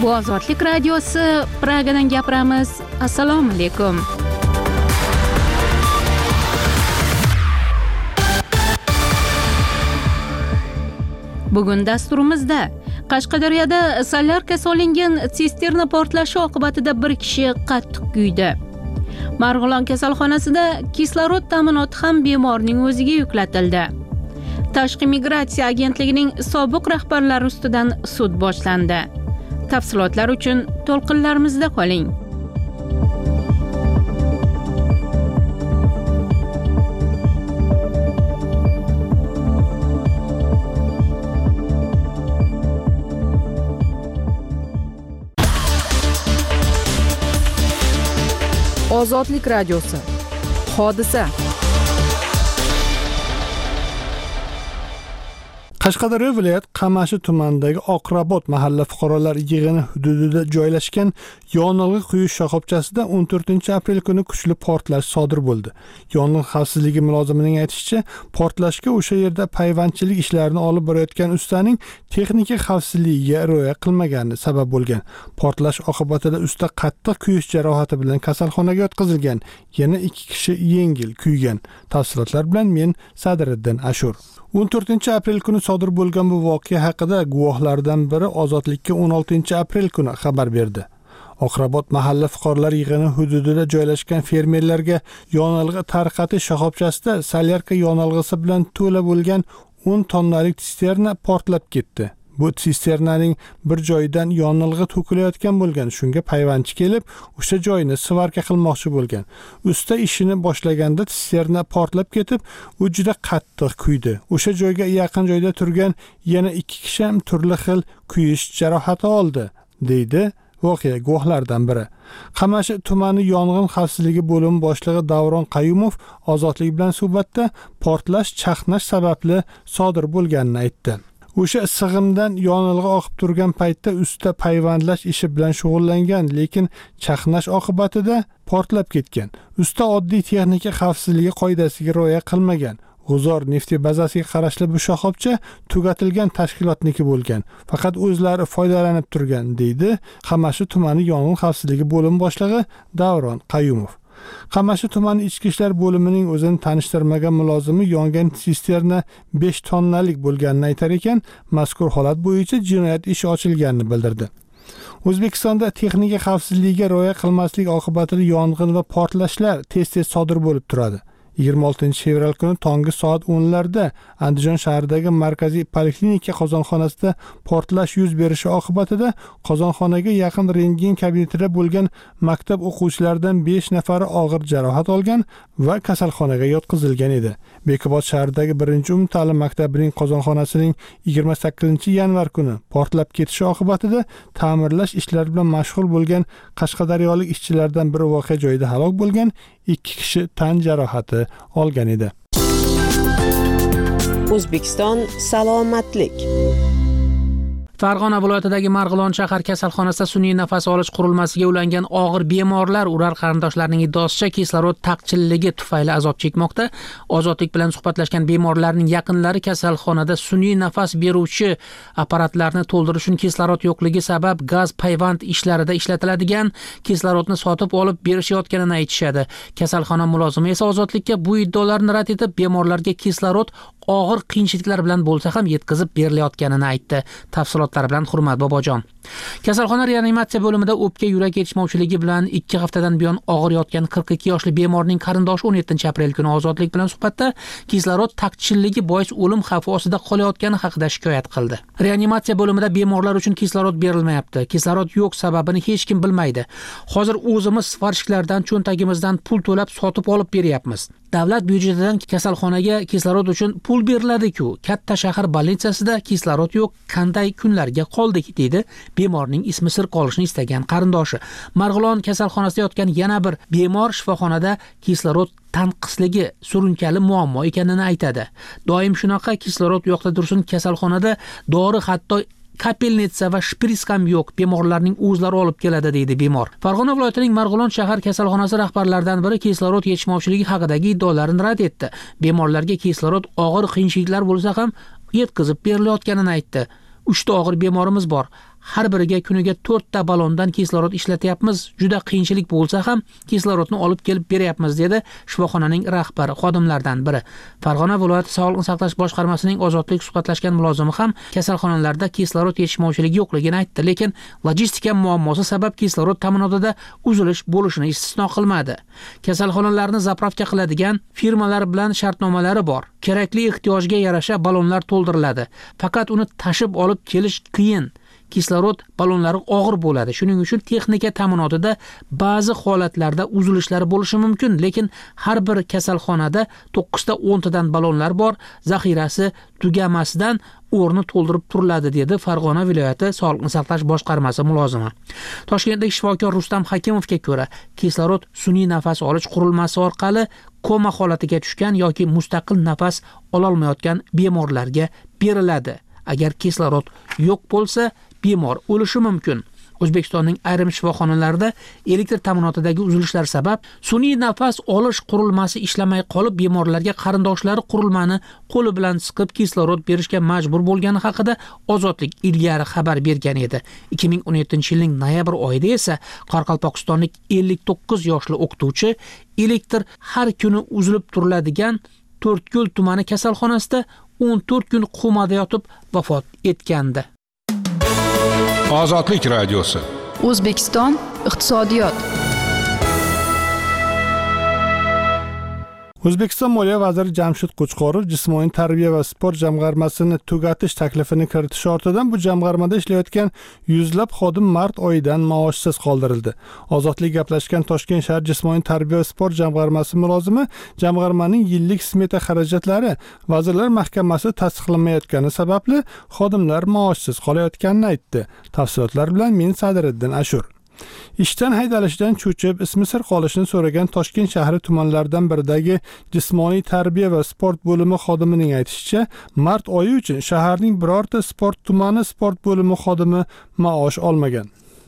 Bu Ozodlik radiosi, Pragadan gapiramiz. Assalomu alaykum. Bugun dasturimizda Qashqadaryoda solyarka solingan sisterna portlashi oqibatida bir kishi qattiq kuydi. Marg'ilon kasalxonasida kislorod ta'minoti ham bemorning o'ziga yuklatildi. Tashqi migratsiya agentligining sobiq rahbarlari ustidan sud boshlandi. Tafsilotlar uchun to'lqinlarimizda qoling. Ozodlik radiosi. Hodisa. Qashqadaryo viloyat Qamashi tumanidagi Oqrabot mahalla fuqarolar yig'ini hududida joylashgan yonilg'i quyish shoxobchasida 14-aprel kuni kuchli portlash sodir bo'ldi. Yong'in xavfsizligi mulozimining aytishicha, portlashga o'sha yerda payvandchilik ishlarini olib borayotgan ustaning texnika xavfsizligiga rioya qilmagani sabab bo'lgan. Portlash oqibatida usta qattiq kuyish jarohati bilan kasalxonaga yotqizilgan. Yana 2 kishi yengil kuygan. Tafsilotlar bilan men Sadriddin Ashur. 14-aprel kuni sodir bo'lgan bu voqea haqida guvohlardan biri Ozodlikka 16-aprel kuni xabar berdi. Oqrabot mahalla fuqarolar yig'ini hududida joylashgan fermerlarga yonilg'i tarqatish shoxobchasida solyarka yonilg'isi bilan to'la bo'lgan 10 tonnalik sisterna portlab ketdi. Bu sisternaning bir joyidan yonilg'i to'kilayotgan bo'lgan. Shunga payvandchi kelib, o'sha joyni svarka qilmoqchi bo'lgan. Usta ishini boshlaganda sisterna portlab ketib, u juda qattiq kuydi. O'sha joyga yaqin joyda turgan yana 2 kishi ham turli xil kuyish jarohati oldi, deydi voqea guvohlaridan biri. Qamashi tumani yong'in xavfsizligi bo'limi boshlig'i Davron Qayumov Ozodlik bilan suhbatda portlash chaqnash sababli sodir bo'lganini aytdi. O'sha sig'imdan yonilg'i oqib turgan paytda usta payvandlash ishi bilan shug'ullangan, lekin chaqnash oqibatida portlab ketgan. Usta oddiy texnika xavfsizligi qoidasiga rioya qilmagan. G'uzor nefti bazasiga qarashli bu shoxobcha tugatilgan tashkilotniki bo'lgan. Faqat o'zlari foydalanib turgan, deydi Qamashi tumani yong'in xavfsizligi bo'limi boshlig'i Davron Qayumov. Qamashi tumani ichki ishlar bo'limining o'zini tanishtirmagan mulozimi yongan sisterna 5 tonnalik bo'lganini aytar ekan, mazkur holat bo'yicha jinoyat ishi ochilganini bildirdi. O'zbekistonda texnika xavfsizligiga rioya qilmaslik oqibatida yong'in va portlashlar tez-tez sodir bo'lib turadi. 26-fevral kuni tongi soat 10larda Andijon shahridagi markaziy poliklinika qozonxonasida portlash yuz berishi oqibatida qozonxonaga yaqin rentgen kabinetida bo'lgan maktab o'quvchilaridan 5 nafari og'ir jarohat olgan va kasalxonaga yotqizilgan edi. Bekobod shahridagi 1-umumta'lim maktabining qozonxonasining 28-yanvar kuni portlab ketishi oqibatida ta'mirlash ishlari bilan mashg'ul bo'lgan qashqadaryolik ishchilardan biri voqea joyida halok bo'lgan, 2 kishi tan jarohati olgan edi. O'zbekiston salomatlik. Farg'ona viloyatidagi Marg'ilon shahar kasalxonasida sun'iy nafas olish qurilmasiga ulangan og'ir bemorlar ular qarindoshlarining iddaosicha kislorod taqchilligi tufayli azob chekmoqda. Ozodlik bilan suhbatlashgan bemorlarning yaqinlari kasalxonada sun'iy nafas beruvchi apparatlarni to'ldirish uchun kislorod yo'qligi sabab gaz payvand ishlarida ishlatiladigan kislorodni sotib olib berishayotganini aytishadi. Kasalxona mulozimi esa Ozodlikka bu iddaolarni rad etib, bemorlarga kislorod og'ir qiyinchiliklar bilan bo'lsa ham yetkazib berilayotganini aytdi. Tafsilotlar bilan Hurmat Bobojon. Kasalxona reanimatsiya bo'limida o'pka yurak yetishmovchiligi bilan 2 haftadan buyon og'ir yotgan 42 yoshli bemorning qarindoshi 17-aprel kuni Ozodlik bilan suhbatda kislorod taqchilligi bois o'lim xavfi ostida qolayotgani haqida shikoyat qildi. Reanimatsiya bo'limida bemorlar uchun kislorod berilmayapti. Kislorod yo'q sababini hech kim bilmaydi. Hozir o'zimiz svarishlardan cho'ntagimizdan pul to'lab sotib olib beryapmiz. Davlat byudjetidan kasalxonaga kislorod uchun pul beriladi-ku. Katta shahar bolnitsasida kislorod yo'q, qanday kunlarga qoldik, dedi bemorning ismi sir qolishini istagan qarindoshi. Marg'ilon kasalxonasida yotgan yana bir bemor shifoxonada kislorod tanqisligi surunkali muammo ekanini aytadi. Doim shunaqa kislorod yo'qda tursin, kasalxonada dori hatto kapelnitsa va shpris ham yo'q, bemorlarning o'zlari olib keladi, deydi bemor. Farg'ona viloyatining Marg'ilon shahar kasalxonasi rahbarlaridan biri kislorod yetishmovchiligi haqidagi iddaolarini rad etdi. Bemorlarga kislorod og'ir qiyinchiliklar bo'lsa ham yetkazib berilayotganini aytdi. 3 ta og'ir bemorimiz bor. har biriga kuniga 4 ta ballondan kislorod ishlatyapmiz. Juda qiyinchilik bo'lsa ham kislorodni olib kelib beryapmiz, dedi shifoxonaning rahbari xodimlardan biri. Farg'ona viloyati Sog'liqni saqlash boshqarmasining ozodlik suhbatlashgan mulozimi ham kasalxonalarda kislorod yetishmovchiligi yo'qligini aytdi, lekin logistika muammosi sabab kislorod ta'minotida uzilish bo'lishini istisno qilmadi. Kasalxonalarni zapravka qiladigan firmalar bilan shartnomalari bor. Kerakli ehtiyojga yarasha ballonlar to'ldiriladi. Faqat uni tashib olib kelish qiyin. Kislorod ballonlari og'ir bo'ladi. Shuning uchun texnika ta'minotida ba'zi holatlarda uzilishlar bo'lishi mumkin, lekin har bir kasalxonada 9 ta 10 tadan ballonlar bor. Zaxirasi tugamasidan o'rni to'ldirib turiladi, dedi Farg'ona viloyati Sog'liqni saqlash boshqarmasi mulozimi. Toshkentdagi shifokor Rustam Hakimovga ko'ra, kislorod sun'iy nafas olish qurilmasi orqali koma holatiga tushgan yoki mustaqil nafas ola olmayotgan bemorlarga beriladi. Agar kislorod yo'q bo'lsa, bemor o'lishi mumkin. O'zbekistonning ayrim shifoxonalarida elektr ta'minotidagi uzilishlar sabab sun'iy nafas olish qurilmasi ishlamay qolib, bemorlarga qarindoshlari qurilmani qo'li bilan siqib kislorod berishga majbur bo'lgani haqida Ozodlik ilgari xabar bergan edi. 2017-yilning noyabr oyida esa Qoraqalpog'istonlik 59 yoshli o'qituvchi elektr har kuni uzilib turiladigan To'rtko'l tumani kasalxonasida 14 kun komada yotib vafot etgandi. Ozodlik radiosi. O'zbekiston iqtisodiyot. O'zbekiston Moliya vaziri Jamshid Qo'chqorov jismoniy tarbiya va sport jamg'armasini tugatish taklifini kiritish ortidan bu jamg'armada ishlayotgan yuzlab xodim mart oyidan maoshsiz qoldirildi. Ozodlik gaplashgan Toshkent shahar jismoniy tarbiya va sport jamg'armasi mulozimi jamg'armaning yillik smeta xarajatlari Vazirlar Mahkamasi tasdiqlamayotgani sababli xodimlar maoshsiz qolayotganini aytdi. Tafsilotlar bilan men Sadiriddin Ashur. Ishdan haydalishdan cho'chib, ismi sir qolishini so'ragan Toshkent shahri tumanlaridan biridagi jismoniy tarbiya va sport bo'limi xodimining aytishicha, mart oyi uchun shaharning birorta sport tumani sport bo'limi xodimi maosh olmagan.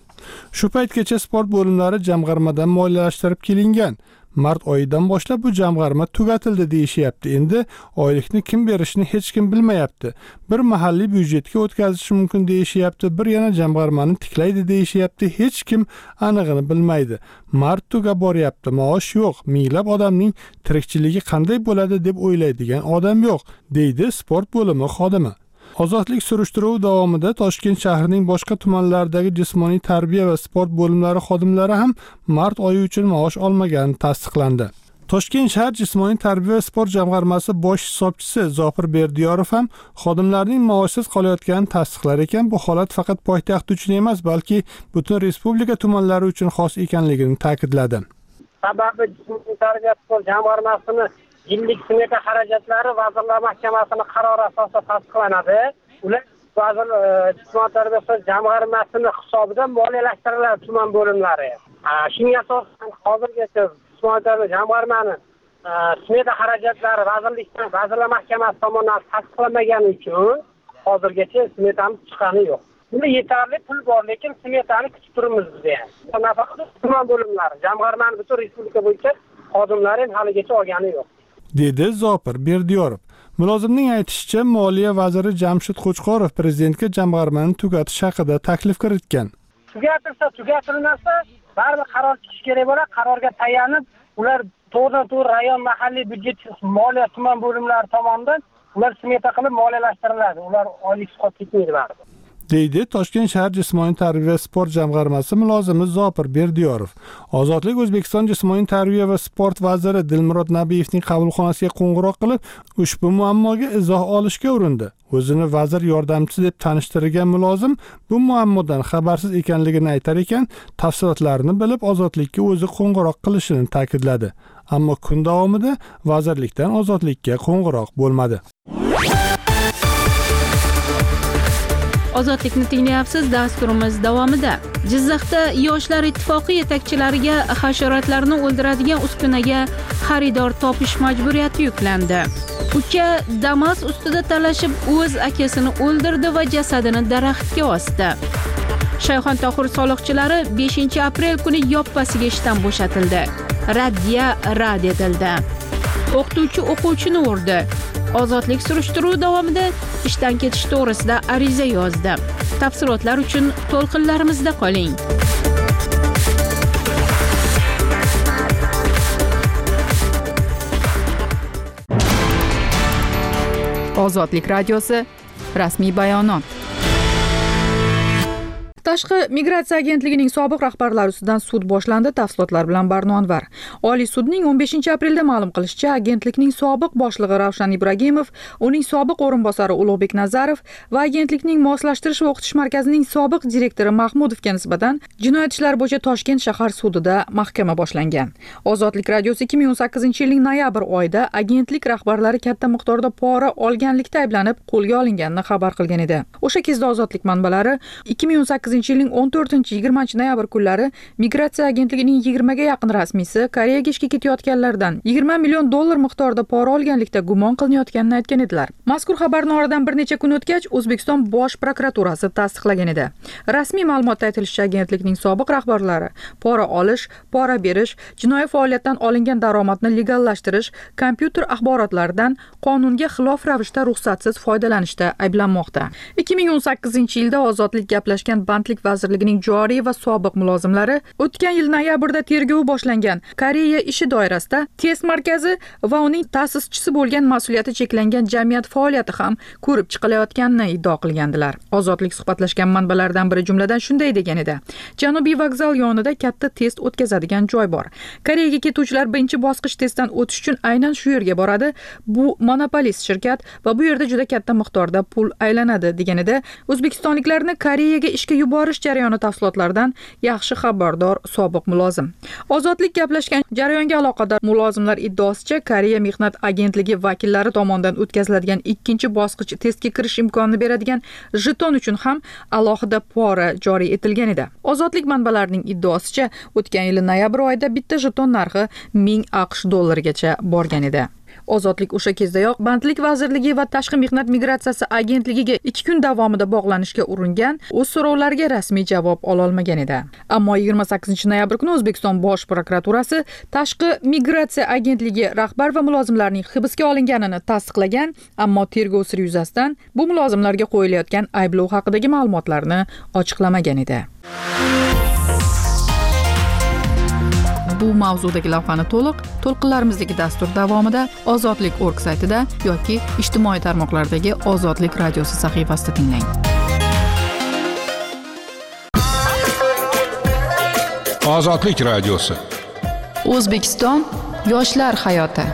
Shu paytgacha sport bo'limlari jamg'armadan moliyalashtirib kelingan. Mart oyidan boshlab bu jamg'arma tugatildi deyishyapti. Endi oylikni kim berishini hech kim bilmayapti. Bir mahalliy byudjetga o'tkazish mumkin deyishyapti, bir yana jamg'armani tiklaydi deyishyapti. Hech kim anig'ini bilmaydi. Mart tugab boryapti, maosh yo'q. Minglab odamning tirikchiligi qanday bo'ladi deb o'ylaydigan odam yo'q, deydi sport bo'limi xodimi. Ozodlik surishtiruvi davomida Toshkent shahrining boshqa tumanlaridagi jismoniy tarbiya va sport bo'limlari xodimlari ham mart oyi uchun maosh olmagani tasdiqlandi. Toshkent shahar jismoniy tarbiya va sport jamg'armasi bosh hisobchisi Zopir Berdiyorov ham xodimlarning maoshsiz qolayotganini tasdiqlar ekan. Bu holat faqat poytaxt uchun emas, balki butun respublika tumanlari uchun xos ekanligini ta'kidladi. Sababi jismoniy tarbiya va sport jamg'armasini yillik smeta xarajatlari Vazirlar Mahkamasining qarori asosida tasdiqlanadi. Ular vazir jismoniy tarbiya va jamg'armasini hisobidan moliyalashtiriladi tuman bo'limlari. Shunga asosan hozirgacha jismoniy tarbiya jamg'armani smeta xarajatlari Vazirlar Mahkamasi tomonidan tasdiqlanmagani uchun hozirgacha smetamiz chiqqani yo'q. Bunda yetarli pul bor, lekin smetani kutib turibmiz biz ham. Nafaqat tuman bo'limlari, jamg'armani butun respublika bo'yicha xodimlar ham haligacha olgani yo'q, dedi Zopir Berdiyorov. Mulozimning aytishicha, Moliya vaziri Jamshid Qo'chqorov prezidentga jamg'armani tugatish haqida taklif kiritgan. Tugatilsa, tugatilmasa, baribir qaror chiqish kerak bo'ladi. Qarorga tayanib, ular to'g'ridan-to'g'ri rayon mahalliy byudjet moliya tuman bo'limlari tomonidan ular smeta qilib moliyalashtiriladi. Ular oylik qolib ketmaydi baribir, deydi Toshkent shahar jismoniy tarbiya va sport jamg'armasi mulozimi Zopir Berdiyorov. Ozodlik O'zbekiston jismoniy tarbiya va sport vaziri Dilmurod Nabiyevning qabulxonasiga qo'ng'iroq qilib, ushbu muammoga izoh olishga urindi. O'zini vazir yordamchisi deb tanishtirgan mulozim bu muammodan xabarsiz ekanligini aytar ekan, tafsilotlarini bilib Ozodlikka o'zi qo'ng'iroq qilishini ta'kidladi. Ammo kun davomida vazirlikdan Ozodlikka qo'ng'iroq bo'lmadi. Ozodlikni tinglayapsiz. Dasturimiz davomida Jizzaxda Yoshlar ittifoqi yetakchilariga hasharotlarni o'ldiradigan uskunaga xaridor topish majburiyati yuklandi. Uka Damas ustida talashib o'z akasini o'ldirdi va jasadini daraxtga osdi. Shayxontohur soliqchilari 5-aprel kuni yoppasiga ishdan bo'shatildi. Raddiya rad etildi. O'qituvchi o'quvchini urdi. Ozodlik surishtiruv davomida ishdan ketish to'g'risida ariza yozdi. Tafsilotlar uchun to'lqinlarimizda qoling. Ozodlik radiosi rasmiy bayonot. Tashqi migratsiya agentligining sobiq rahbarlari ustidan sud boshlandi. Tafsilotlar bilan Barno Anvar. Oliy sudning 15-aprelda ma'lum qilishicha, agentlikning sobiq boshlig'i Ravshan Ibragimov, uning sobiq o'rinbosari Ulug'bek Nazarov va agentlikning moslashtirish va o'qitish markazining sobiq direktori Mahmudovga nisbatan jinoyat ishlari bo'yicha Toshkent shahar sudida mahkama boshlangan. Ozodlik radiosi 2018-yilning noyabr oyida agentlik rahbarlari katta miqdorda pora olganlikda ayblanib qo'lga olinganini xabar qilgan edi. O'sha kezda Ozodlik manbalari 2018-yilning 14-20 noyabr kunlari migratsiya agentligining 20 ga yaqin rasmiysi Koreyaga ishga ketayotganlardan 20 million dollar miqdorida pora olganlikda gumon qilinayotganini aytgan edilar. Mazkur xabarni oradan bir necha kun o'tgach, O'zbekiston Bosh prokuraturasi tasdiqlagan edi. Rasmiy ma'lumotda aytilishicha, agentlikning sobiq rahbarlari pora olish, pora berish, jinoiy faoliyatdan olingan daromadni legallashtirish, kompyuter axborotlaridan qonunga xilof ravishda ruxsatsiz foydalanishda ayblanmoqda. 2018-yilda Ozodlik gaplashgan Bandlik vazirligining joriy va sobiq mulozimlari o'tgan yil noyabrda tergovi boshlangan Koreya ishi doirasida test markazi va uning ta'sischisi bo'lgan mas'uliyati cheklangan jamiyat faoliyati ham ko'rib chiqilayotganini iddao qilgandilar. Ozodlik suhbatlashgan manbalardan biri jumladan shunday degan edi: Janubiy vokzal yonida katta test o'tkazadigan joy bor. Koreyaga ketuvchilar birinchi bosqich testdan o'tish uchun aynan shu yerga boradi. Bu monopolist shirkat va bu yerda juda katta miqdorda pul aylanadi degan edi. O'zbekistonliklarni Koreyaga ishga yuborish jarayoni tafsilotlaridan yaxshi xabardor sobiq mulozim. Ozodlik gaplashgan jarayonga aloqador mulozimlar iddaosicha, Koreya mehnat agentligi vakillari tomonidan o'tkaziladigan ikkinchi bosqich testga kirish imkonini beradigan jeton uchun ham alohida pora joriy etilgan edi. Ozodlik manbalarining iddaosicha, o'tgan yil noyabr oyida bitta jeton narxi 1000 AQSh dollarigacha borgan edi. Ozodlik o'sha kezdayoq Bandlik vazirligi va Tashqi mehnat migratsiyasi agentligiga 2 kun davomida bog'lanishga uringan, o'z so'rovlariga rasmiy javob ola olmagan edi. Ammo 28-noyabr kuni O'zbekiston Bosh prokuraturasi Tashqi migratsiya agentligi rahbar va mulozimlarining hibsga olinganini tasdiqlagan, ammo tergov siri yuzasidan bu mulozimlarga qo'yilayotgan ayblov haqidagi ma'lumotlarni ochiqlamagan edi. Bu mavzudagi lavhani to'lqinlarimizdagi dastur davomida ozodlik.org saytida yoki ijtimoiy tarmoqlardagi Ozodlik radiosi sahifasida tinglang. Ozodlik radiosi. O'zbekiston yoshlar hayoti.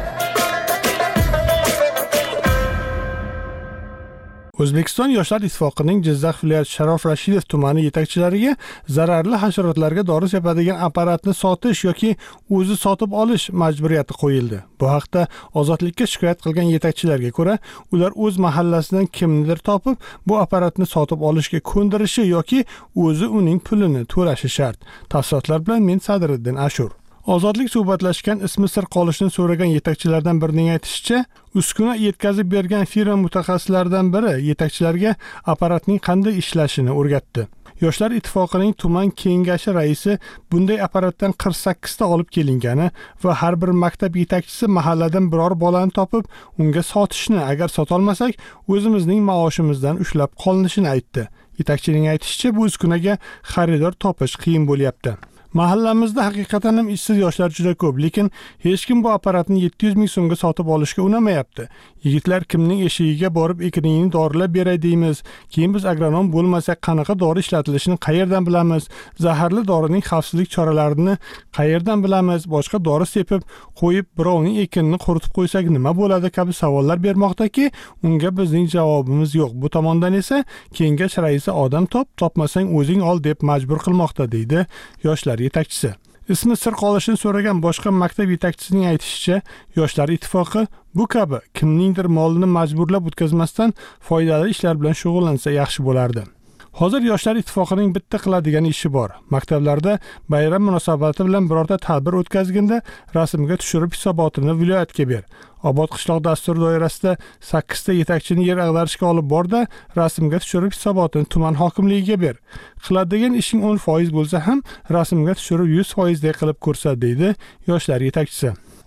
O'zbekiston Yoshlar ittifoqining Jizzax viloyati Sharof Rashidov tumani yetakchilariga zararli hasharotlarga dori sepadigan apparatni sotish yoki o'zi sotib olish majburiyati qo'yildi. Bu haqda Ozodlikka shikoyat qilgan yetakchilarga ko'ra, ular o'z mahallasidan kimnidir topib, bu apparatni sotib olishga ko'ndirishi yoki o'zi uning pulini to'lashi shart. Tafsilotlar bilan men Sadriddin Ashur. Ozodlik suhbatlashgan ismi sir qolishni so'ragan yetakchilardan birining aytishicha, uskuna yetkazib bergan firma mutaxassislaridan biri yetakchilarga apparatning qanday ishlashini o'rgatdi. Yoshlar ittifoqining tuman kengashi raisi bunday apparatdan 48 ta olib kelingani va har bir maktab yetakchisi mahalladan biror bolani topib, unga sotishni, agar sotolmasak, o'zimizning maoshimizdan ushlab qolinishini aytdi. Yetakchining aytishicha, bu uskunaga xaridor topish qiyin bo'lyapti. Mahallamizda haqiqatan ham ishsiz yoshlar juda ko'p, lekin hech kim bu apparatni 700 ming so'mga sotib olishga unamayapti. Yigitlar kimning eshigiga borib ekranini dorilab beray deymiz. Keyin biz agronom bo'lmasak qanaqa dori ishlatilishini qayerdan bilamiz? Zaharli dorining xavfsizlik choralarini qayerdan bilamiz? Boshqa dori sepib qo'yib birovning ekinini quritib qo'ysak nima bo'ladi kabi savollar bermoqdaki, unga bizning javobimiz yo'q. Bu tomondan esa kengash raisi odam topmasang o'zing ol deb majbur qilmoqda, deydi yoshlar yetakchisi. Ismi sir qolishini so'ragan boshqa maktab yetakchisining aytishicha, Yoshlar ittifoqi bu kabi kimningdir molini majburlab o'tkazmasdan foydali ishlar bilan shug'ullansa yaxshi bo'lardi. Hozir Yoshlar ittifoqining bitta qiladigan ishi bor. Maktablarda bayram munosabati bilan birorta tadbir o'tkazganda rasmga tushirib hisobotini viloyatga ber. Obod qishloq dasturi doirasida 8 ta yetakchini yer ag'darishga olib borda, rasmga tushirib hisobotini tuman hokimligiga ber. Qiladigan ishing 10% bo'lsa ham rasmga tushirib 100% dek qilib ko'rsat, deydi Yoshlar yetakchisi.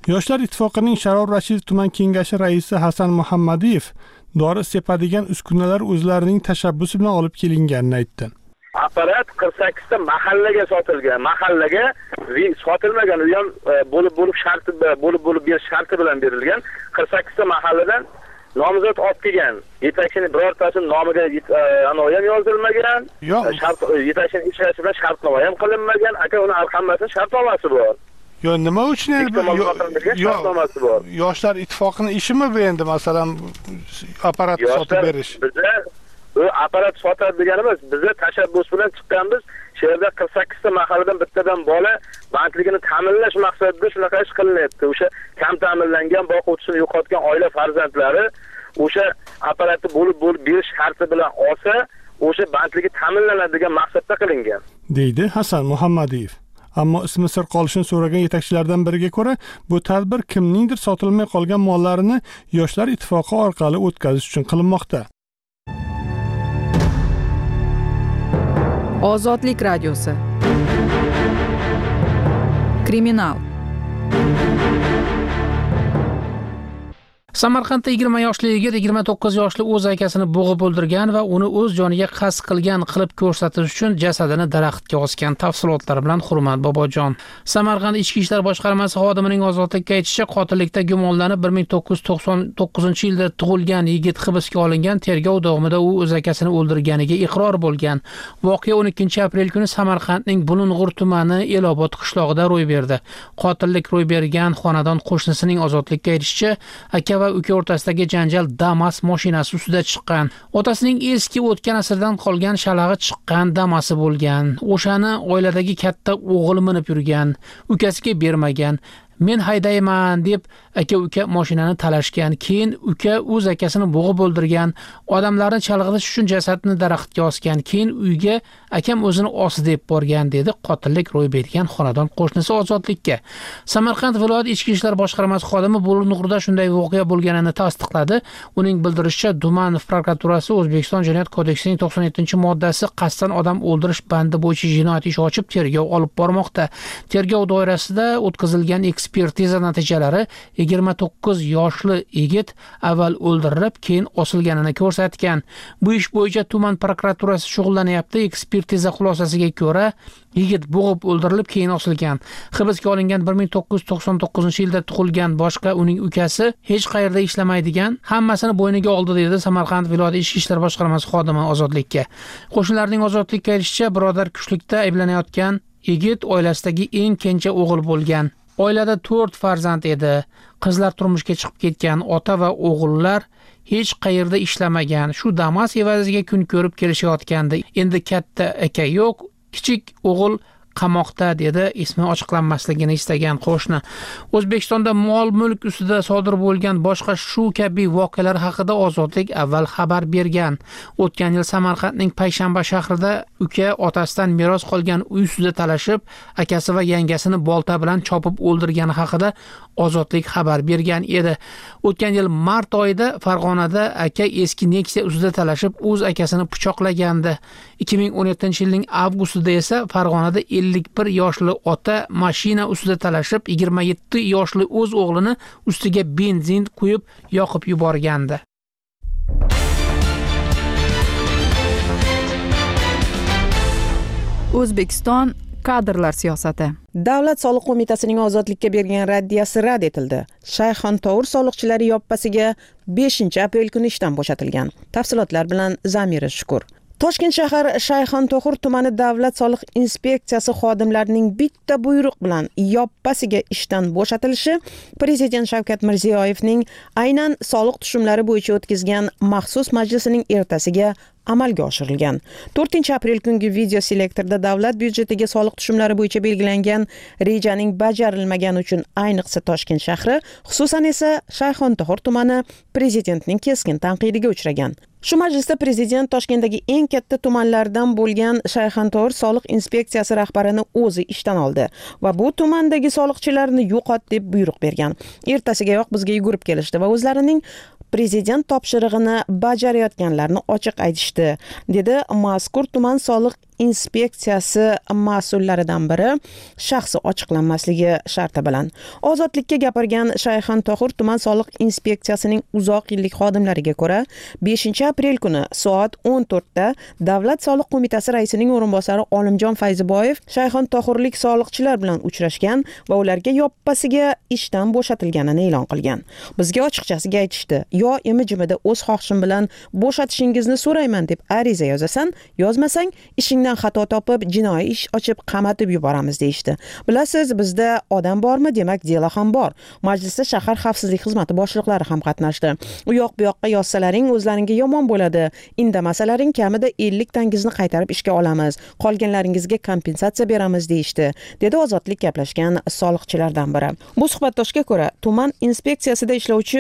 Yoshlar ittifoqining Sharof Rashidov tuman kengashi raisi Hasan Muhammadiyev dori sepadigan uskunalar o'zlarining tashabbusi bilan olib kelinganini aytdi. Apparat 48 ta mahallaga sotilgan. Mahallaga sotilmagan, u ham bo'lib bir sharti bilan berilgan. 48 ta mahalladan nomzod olib kelgan. Yetakchining birortasini nomiga anoyam yozilmagan. Yetakchining ishlashi bilan shartnoma ham qilinmagan. Aka uni hammasini shartnomasi bor. Yo, nima uchun endi Yoshlar ittifoqining ishimi bu endi masalan apparat sotib berish? Bu apparat sotadi deganimiz, biza tashabbus bilan chiqqanmiz. Shu yerda 48 ta mahalladan bittadan bola bandligini ta'minlash maqsadida shunaqa ish qilinyapti. O'sha kam ta'minlangan boquvchisini yo'qotgan oila farzandlari o'sha apparatni bo'lib berish sharti bilan olsa, o'sha bandligi ta'minlanadi degan maqsadda qilingan, deydi Hasan Muhammadiyev. Ammo ismi sir qolishini so'ragan yetakchilardan biriga ko'ra, bu tadbir kimningdir sotilmay qolgan mollarini Yoshlar ittifoqi orqali o'tkazish uchun qilinmoqda. Ozodlik radiosi. Kriminal. Samarqandda 20 yoshli yigit 29 yoshli o'z akasini bo'g'ib o'ldirgan va uni o'z joniga qasd qilgan qilib ko'rsatish uchun jasadini daraxtga osgan. Tafsilotlar bilan Hurmat Bobojon. Samarqand Ichki ishlar boshqarmasi xodimining ozodlikka aytishicha, qotillikda gumonlanib 1999-yilda tug'ilgan yigit hibsga olingan. Tergov davomida u o'z akasini o'ldirganiga iqror bo'lgan. Voqea 12-aprel kuni Samarqandning Bulung'ur tumani Elobod qishlog'ida ro'y berdi. Qotillik ro'y bergan xonadon qo'shnisining ozodlikka aytishicha, aka va uka o'rtasidagi janjal Damas mashinasi ustida chiqqan. Otasining eski o'tgan asrdan qolgan shalag'i chiqqan Damasi bo'lgan. O'shani oiladagi katta o'g'li minib yurgan, ukasiga bermagan. Men haydayman deb aka-uka mashinani talashgan. Keyin uka o'z akasini bo'g'ib o'ldirgan. Odamlarni chalg'itish uchun jasadni daraxtga osgan. Keyin uyga akam o'zini osdi deb borgan, dedi qotillik ro'y bergan xonadon qo'shnisi ozodlikka. Samarqand viloyat ichki ishlar boshqarmasi xodimi Bulung'urda shunday voqea bo'lganini tasdiqladi. Uning bildirishicha, Dumanov prokuraturasi O'zbekiston Jinoyat kodeksining 97-moddasi qasddan odam o'ldirish bandi bo'yicha jinoyat ishi ochib tergov olib bormoqda. Tergov doirasida o'tkazilgan ekspertiza natijalari 29 yoshli yigit avval o'ldirilib, keyin osilganini ko'rsatgan. Bu ish bo'yicha tuman prokuraturasi shug'ullanyapti. Ekspertiza xulosasiga ko'ra, yigit bo'g'ib o'ldirilib, keyin osilgan. Hibsga olingan 1999-yilda tug'ilgan boshqa uning ukasi hech qayerda ishlamaydigan, hammasini bo'yniga oldi, dedi Samarqand viloyat ichki ishlar boshqarmasi xodimi ozodlikka. Qo'shnilarning ozodlikka erishicha, birodar kuchlikda ayblanayotgan yigit oilasidagi eng kenja o'g'il bo'lgan. Oilada 4 farzand edi. Qizlar turmushga chiqib ketgan, ota va o'g'illar hech qayerda ishlamagan. Shu Damas evaziga kun ko'rib kelishayotgandi. Endi katta aka yo'q, kichik o'g'il qamoqda, dedi ismi ochiqlanmasligini istagan qo'shni. O'zbekistonda mol-mulk ustida sodir bo'lgan boshqa shu kabi voqealar haqida Ozodlik avval xabar bergan. O'tgan yil Samarqandning Payshanba shahrida uka otasidan meros qolgan uy ustida talashib, akasi va yangasini bolta bilan chopib o'ldirgani haqida Ozodlik xabar bergan edi. O'tgan yil mart oyida Farg'onada aka eski Nexia ustida talashib, o'z akasini pichoqlagandi. 2017-yilning avgustida esa Farg'onada 51 yoshli ota mashina ustida talashib, 27 yoshli o'z o'g'lini ustiga benzin quyib yoqib yuborgandi. O'zbekiston kadrlar siyosati. Davlat soliq qo'mitasining ozodlikka bergan raddiyasi rad etildi. Shayxontohur soliqchilari yoppasiga 5-aprel kuni ishdan bo'shatilgan. Tafsilotlar bilan Zamira Shukur. Toshkent shahar Shayxontohur tumani davlat soliq inspeksiyasi xodimlarining bitta buyruq bilan yoppasiga ishdan bo'shatilishi Prezident Shavkat Mirziyoyevning aynan soliq tushumlari bo'yicha o'tkazgan maxsus majlisining ertasiga amalga oshirilgan. 4-aprel kungi video selektorda davlat byudjetiga soliq tushumlari bo'yicha belgilangan rejaning bajarilmagani uchun ayniqsa Toshkent shahri, xususan esa Shayxontohur tumani prezidentning keskin tanqidiga uchragan. Shu majlisda prezident Toshkentdagi eng katta tumanlardan bo'lgan Shayxontohur soliq inspeksiyasi rahbarini o'zi ishdan oldi va bu tumandagi soliqchilarni yo'qot deb buyruq bergan. Ertasigayoq bizga yugurib kelishdi va o'zlarining prezident topshirig'ini bajarayotganlarni ochiq aytishdi, dedi mazkur tuman soliq inspeksiyasi mas'ullaridan biri shaxsi ochiqlanmasligi sharti bilan. Ozodlikka gapirgan Shayxontohur tuman soliq inspeksiyasining uzoq yillik xodimlariga ko'ra, 5-aprel kuni soat 14 da Davlat soliq qo'mitasi raisining o'rinbosari Olimjon Fayziboyev Shayxontohurlik soliqchilar bilan uchrashgan va ularga yoppasiga ishdan bo'shatilganini e'lon qilgan. Bizga ochiqchasiga aytishdi: "Yo imi-jimida o'z xohishim bilan bo'shatishingizni so'rayman deb ariza yozasan, yozmasang ishingdan xato topib, jinoiy ish ochib qamatib yuboramiz" deyishdi. Bilasiz, bizda odam bormi, demak delo ham bor. Majlisda shahar xavfsizlik xizmati boshliqlari ham qatnashdi. U yoq bu yoqqa yozsalaring o'zlaringga yomon bo'ladi. Indamasalaring kamida 50 tangizni qaytarib ishga olamiz. Qolganlaringizga kompensatsiya beramiz deyishdi, dedi ozodlik gaplashgan soliqchilardan biri. Bu suhbatdoshga ko'ra, tuman inspeksiyasida ishlovchi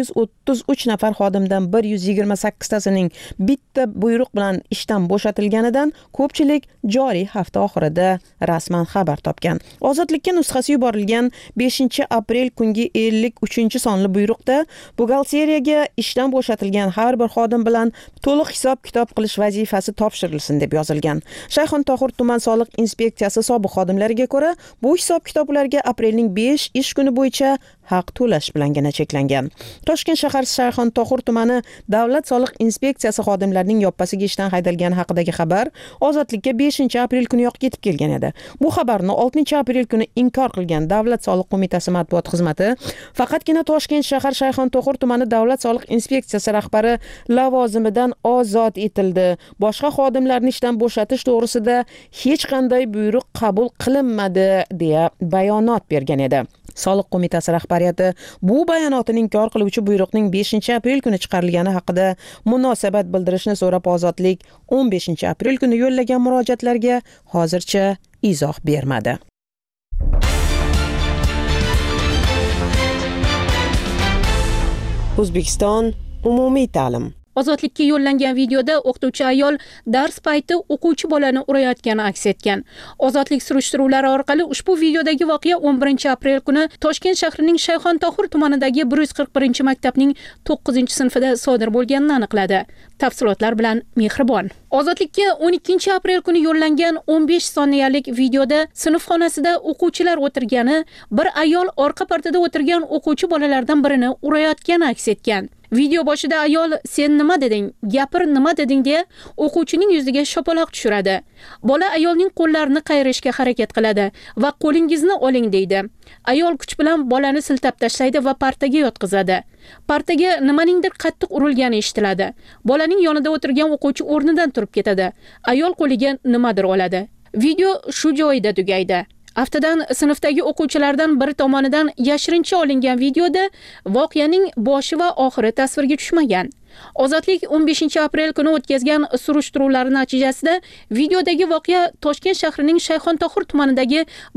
133 nafar xodimdan 128 tasining bitta buyruq bilan ishdan bo'shatilganidan ko'pchilik joriy hafta oxirida rasman xabar topgan. Ozodlikka nusxasi yuborilgan 5-aprel kungi 53-sonli buyruqda buxgalteriyaga ishdan bo'shatilgan har bir xodim bilan to'liq hisob-kitob qilish vazifasi topshirilsin deb yozilgan. Shayxontohur tuman soliq inspeksiyasi sobiq xodimlariga ko'ra, bu hisob-kitob ularga aprelning 5 ish kuni bo'yicha haq to'lash bilangina cheklangan. Toshkent shahar Shayxontohur tumani davlat soliq inspeksiyasi xodimlarining yoppasiga ishdan haydalgani haqidagi xabar Ozodlikka 5-aprel kuniyoq yetib kelgan edi. Bu xabarni 6-aprel kuni inkor qilgan Davlat soliq qo'mitasi matbuot xizmati faqatgina Toshkent shahar Shayxontohur tumani davlat soliq inspeksiyasi rahbari lavozimidan ozod etildi. Boshqa xodimlarni ishdan bo'shatish to'g'risida hech qanday buyruq qabul qilinmadi deya bayonot bergan edi. Soliq qo'mitasi rahbariyati bu bayonotni inkor qiluvchi buyruqning 5-aprel kuni chiqarilgani haqida munosabat bildirishni so'rab Ozodlik 15-aprel kuni yo'llagan murojaatlarga hozircha izoh bermadi. O'zbekiston umumiy ta'lim. Ozodlikka yo'llangan videoda o'qituvchi ayol dars payti o'quvchi bolani urayotgani aks etgan. Ozodlik surishtiruvlari orqali ushbu videodagi voqea 11-aprel kuni Toshkent shahrining Shayxontohur tumanidagi 141 maktabning 9-sinfida sodir bo'lganini aniqladi. Tafsilotlar bilan Mehribon. Ozodlikka 12-aprel kuni yo'llangan 15 soniyalik videoda sinf xonasida o'quvchilar o'tirgani, bir ayol orqa partada o'tirgan o'quvchi bolalardan birini urayotgani aks etgan. Video boshida ayol "Sen nima deding? Gapir, nima deding?" deya o'quvchining yuziga shapaloq tushiradi. Bola ayolning qo'llarini qayrishga harakat qiladi va "Qo'lingizni oling" deydi. Ayol kuch bilan bolani siltab tashlaydi va partaga yotqizadi. Partaga nimaningdir qattiq urilgani eshitiladi. Bolaning yonida o'tirgan o'quvchi o'rnidan turib ketadi. Ayol qo'liga nimadir oladi. Video shu joyida tugaydi. Aftidan sinfdagi o'quvchilardan biri tomonidan yashirincha olingan videoda voqeaning boshi va oxiri tasvirga tushmagan. Ozodlik 15-aprel kuni o'tkazgan surishtiruvlar natijasida videodagi voqea Toshkent shahrining Shayxontohur tumanidagi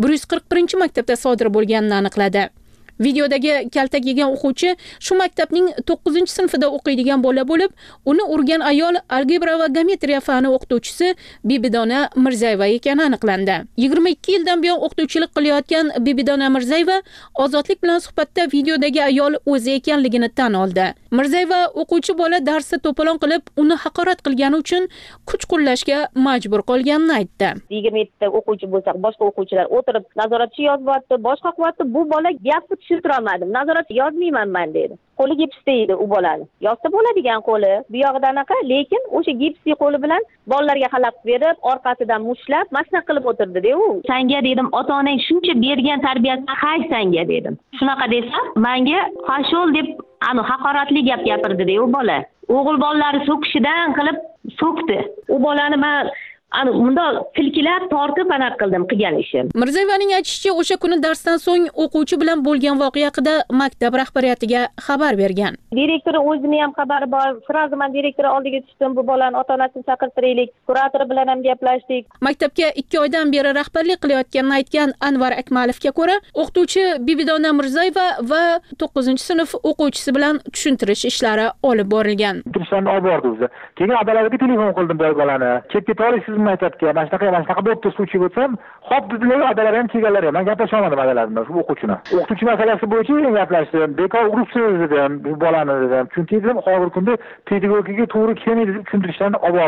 141 maktabda sodir bo'lganini aniqladi. Videodagi kaltak yegan o'quvchi shu maktabning 9-sinfida o'qiydigan bola bo'lib, uni urgan ayol algebra va geometriya fani o'qituvchisi Bibidona Mirzayeva ekani aniqlandi. 22 yildan buyon o'qituvchilik qilayotgan Bibidona Mirzayeva Ozodlik bilan suhbatda videodagi ayol o'zi ekanligini tan oldi. Mirzayeva o'quvchi bola darsda to'polon qilib, uni haqorat qilgani uchun kuch qo'llashga majbur qolganini aytdi. 27 ta o'quvchi bo'lsak, boshqa o'quvchilar o'tirib nazoratchi yozyapti, boshqa qilyapti. Bu bola gapni tushuntirib olmadim. Nazoratchi yozmayman men dedi. Qo'li gipsda edi u bolani. Yozsa bo'ladigan qo'li, bu yog'ida anaqa, lekin o'sha gipsli qo'li bilan bolalarga xalaqit berib, orqasidan mushlab, mashina qilib o'tirdi-da u. Senga dedim, ota-onang shuncha bergan tarbiyasini hay senga dedim. Shunaqa desa, menga qashol deb haqoratli gap gapirdi-da u bola. O'g'il bolalari so'kishidan qilib so'kdi. U bolani men bunda silkilab tortib anaqa qildim qilgan ishim. Mirzayevaning aytishicha, o'sha kuni darsdan so'ng o'quvchi bilan bo'lgan voqea haqida maktab rahbariyatiga xabar bergan. Direktori o'zini ham xabari bor. Sразу men direktor oldiga tushdim, bu bolani ota-onasini chaqirtiraylik, kurator bilan ham gaplashdik. Maktabga 2 oydan beri rahbarlik qilayotganini aytgan Anvar Akmalovga ko'ra, o'qituvchi Bibidona Mirzayeva va 9-sinf o'quvchisi bilan tushuntirish ishlari olib borilgan. Turishlarni olib bordi o'zi. Keyin adalariga telefon qildim bolani. Kelib ketaolasiz maktabga, mana shunaqa bo'pti, suvchi bo'lsam, xo'p dedilar, adalar ham kelganlar. Men gaplashib olmadim adalar bilan, shu o'quvchini. O'qituvchi masalasi bo'yicha gaplashdim. Bekor uribsiz dedim, bu bolani dedim. Chunki dedim, hozirgi kunda pedagogikaga to'g'ri kelmaydi deb tushuntirishlarni olib bordim.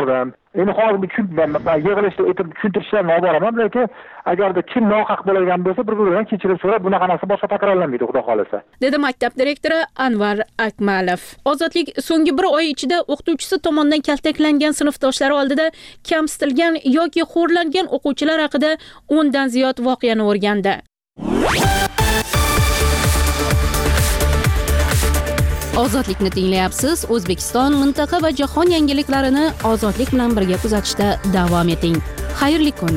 Endi hozir yig'ilishda aytib tushuntirishlarni olib boraman, lekin agarda kim nohaq bo'lgan bo'lsa, bir-biridan kechirim so'rab, bunaqa narsa boshqa takrorlanmaydi, xudo xolasa. Dedi maktab direktori Anvar Akmalov. Ozodlik so'nggi bir oy ichida o'qituvchisi tomonidan kaltaklangan sinfdoshlari oldida kamsitilgan yoki xo'rlangan o'quvchilar haqida 10 dan ziyod voqeani o'rgandi. Ozodlikni tinglayapsiz. O'zbekiston, mintaqa va jahon yangiliklarini ozodlik bilan birga kuzatishda davom eting. Xayrli kun.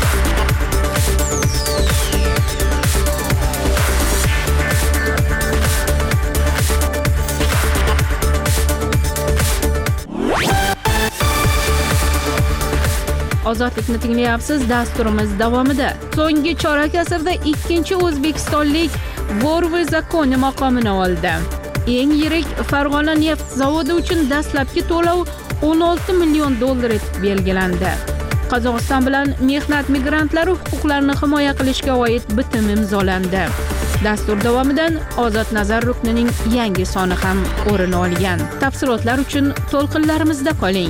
Ozodlikni tinglayapsiz. Dasturimiz davomida so'nggi chorak asrda ikkinchi o'zbekistonlik Vorve zakoni maqomini oldi. Eng yirik Farg'ona neft zavodi uchun dastlabki to'lov 16 million dollar etib belgilandi. Qozog'iston bilan mehnat migrantlari huquqlarini himoya qilishga oid bitim imzolandi. Dastur davomidan Ozod nazar ruknining yangi soni ham o'rin olgan. Tafsilotlar uchun to'lqinlarimizda qoling.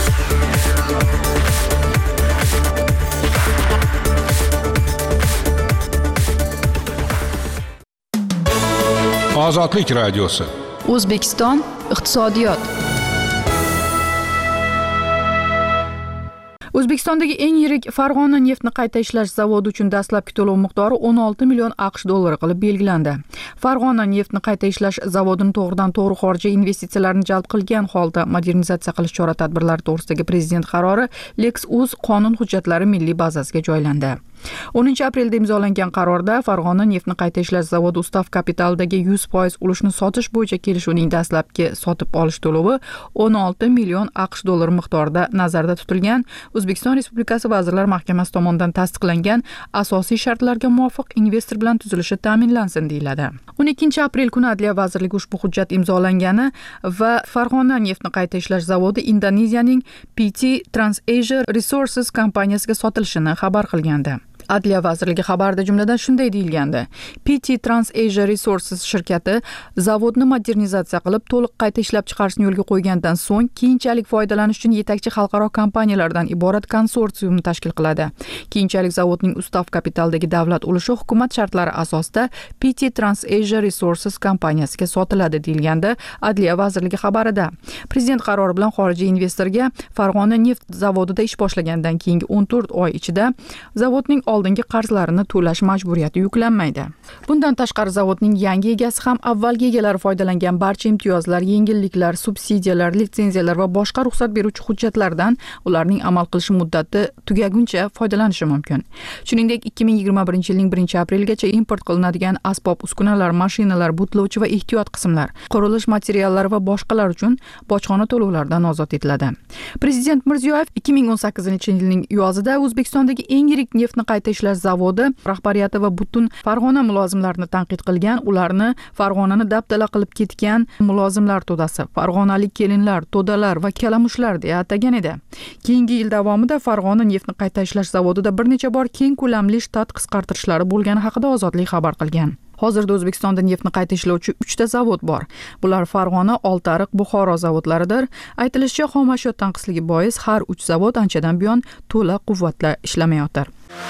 Ozodlik radiosi. O'zbekiston iqtisodiyot. O'zbekistondagi eng yirik Farg'ona neftni qayta ishlash zavodi uchun dastlabki to'lov miqdori 16 million AQSh dollari qilib belgilandi. Farg'ona neftni qayta ishlash zavodini to'g'ridan-to'g'ri xorijiy investitsiyalarni jalb qilgan holda modernizatsiya qilish chora-tadbirlari to'g'risidagi prezident qarori Lex.uz qonun hujjatlari milliy bazasiga joylandi. 10 aprelda imzolangan qarorda Farg'ona neftni qayta ishlash zavodi ustav kapitalidagi 100% ulushni sotish bo'yicha kelishuvning dastlabki sotib olish to'lovi 16 million AQSh dollari miqdorida nazarda tutilgan O'zbekiston Respublikasi Vazirlar Mahkamasi tomonidan tasdiqlangan asosiy shartlarga muvofiq investor bilan tuzilishi ta'minlansin deyiladi. 12 aprel kuni Adliya vazirligi ushbu hujjat imzolangani va Farg'ona neftni qayta ishlash zavodi Indoneziyaning PT TransAsia Resources kompaniyasiga sotilishini xabar qilgandi. Adliya vazirligi xabarida jumladan shunday deyilgandi. PT TransAsia Resources shirkati zavodni modernizatsiya qilib, to'liq qayta ishlab chiqarishni yo'lga qo'ygandan so'ng keyinchalik foydalanish uchun yetakchi xalqaro kompaniyalardan iborat konsorsiumni tashkil qiladi. Keyinchalik zavodning ustav kapitalidagi davlat ulushi hukumat shartlari asosida PT TransAsia Resources kompaniyasiga sotiladi deyilgandi Adliya vazirligi xabarida. Prezident qarori bilan xorijiy investorga Farg'ona neft zavodida ish boshlagandan keyingi 14 oy ichida zavodning oldingi qarzlarini to'lash majburiyati yuklanmaydi. Bundan tashqari zavodning yangi egasi ham avvalgi egalari foydalangan barcha imtiyozlar, yengilliklar, subsidiyalar, litsenziyalar va boshqa ruxsat beruvchi hujjatlardan ularning amal qilish muddati tugaguncha foydalanishi mumkin. Shuningdek, 2021 yilning 1-aprelgacha import qilinadigan asbob-uskunalar, mashinalar, butlovchi va ehtiyot qismlar, qurilish materiallari va boshqalar uchun bojxona to'lovlaridan ozod etiladi. Prezident Mirziyoyev 2018-yilning yozida O'zbekistondagi eng yirik neftni qayta ishlash zavodi rahbariyati va butun Farg'ona mulozimlarini tanqid qilgan, ularni Farg'onani dabdala qilib ketgan mulozimlar to'dasi, farg'onalik kelinlar, to'dalar va kalamushlar deya atagan edi. Keyingi yil davomida Farg'ona neftni qayta ishlash zavodida bir necha bor keng ko'lamli shtat qisqartirishlari bo'lgani haqida Ozodlik xabar qilgan. Hozirda O'zbekistonda neftni qayta ishlovchi 3 ta zavod bor. Bular Farg'ona, Oltiariq, Buxoro zavodlaridir. Aytilishicha, xomashyo tanqisligi bois har 3 zavod anchadan buyon to'la quvvatla ishlamayotir.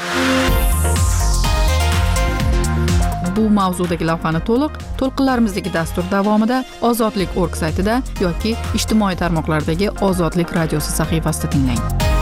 Bu mavzudagi lavhani to'lqinlarimizdagi dastur davomida Ozodlik.org saytida yoki ijtimoiy tarmoqlardagi Ozodlik radiosi sahifasida tinglang.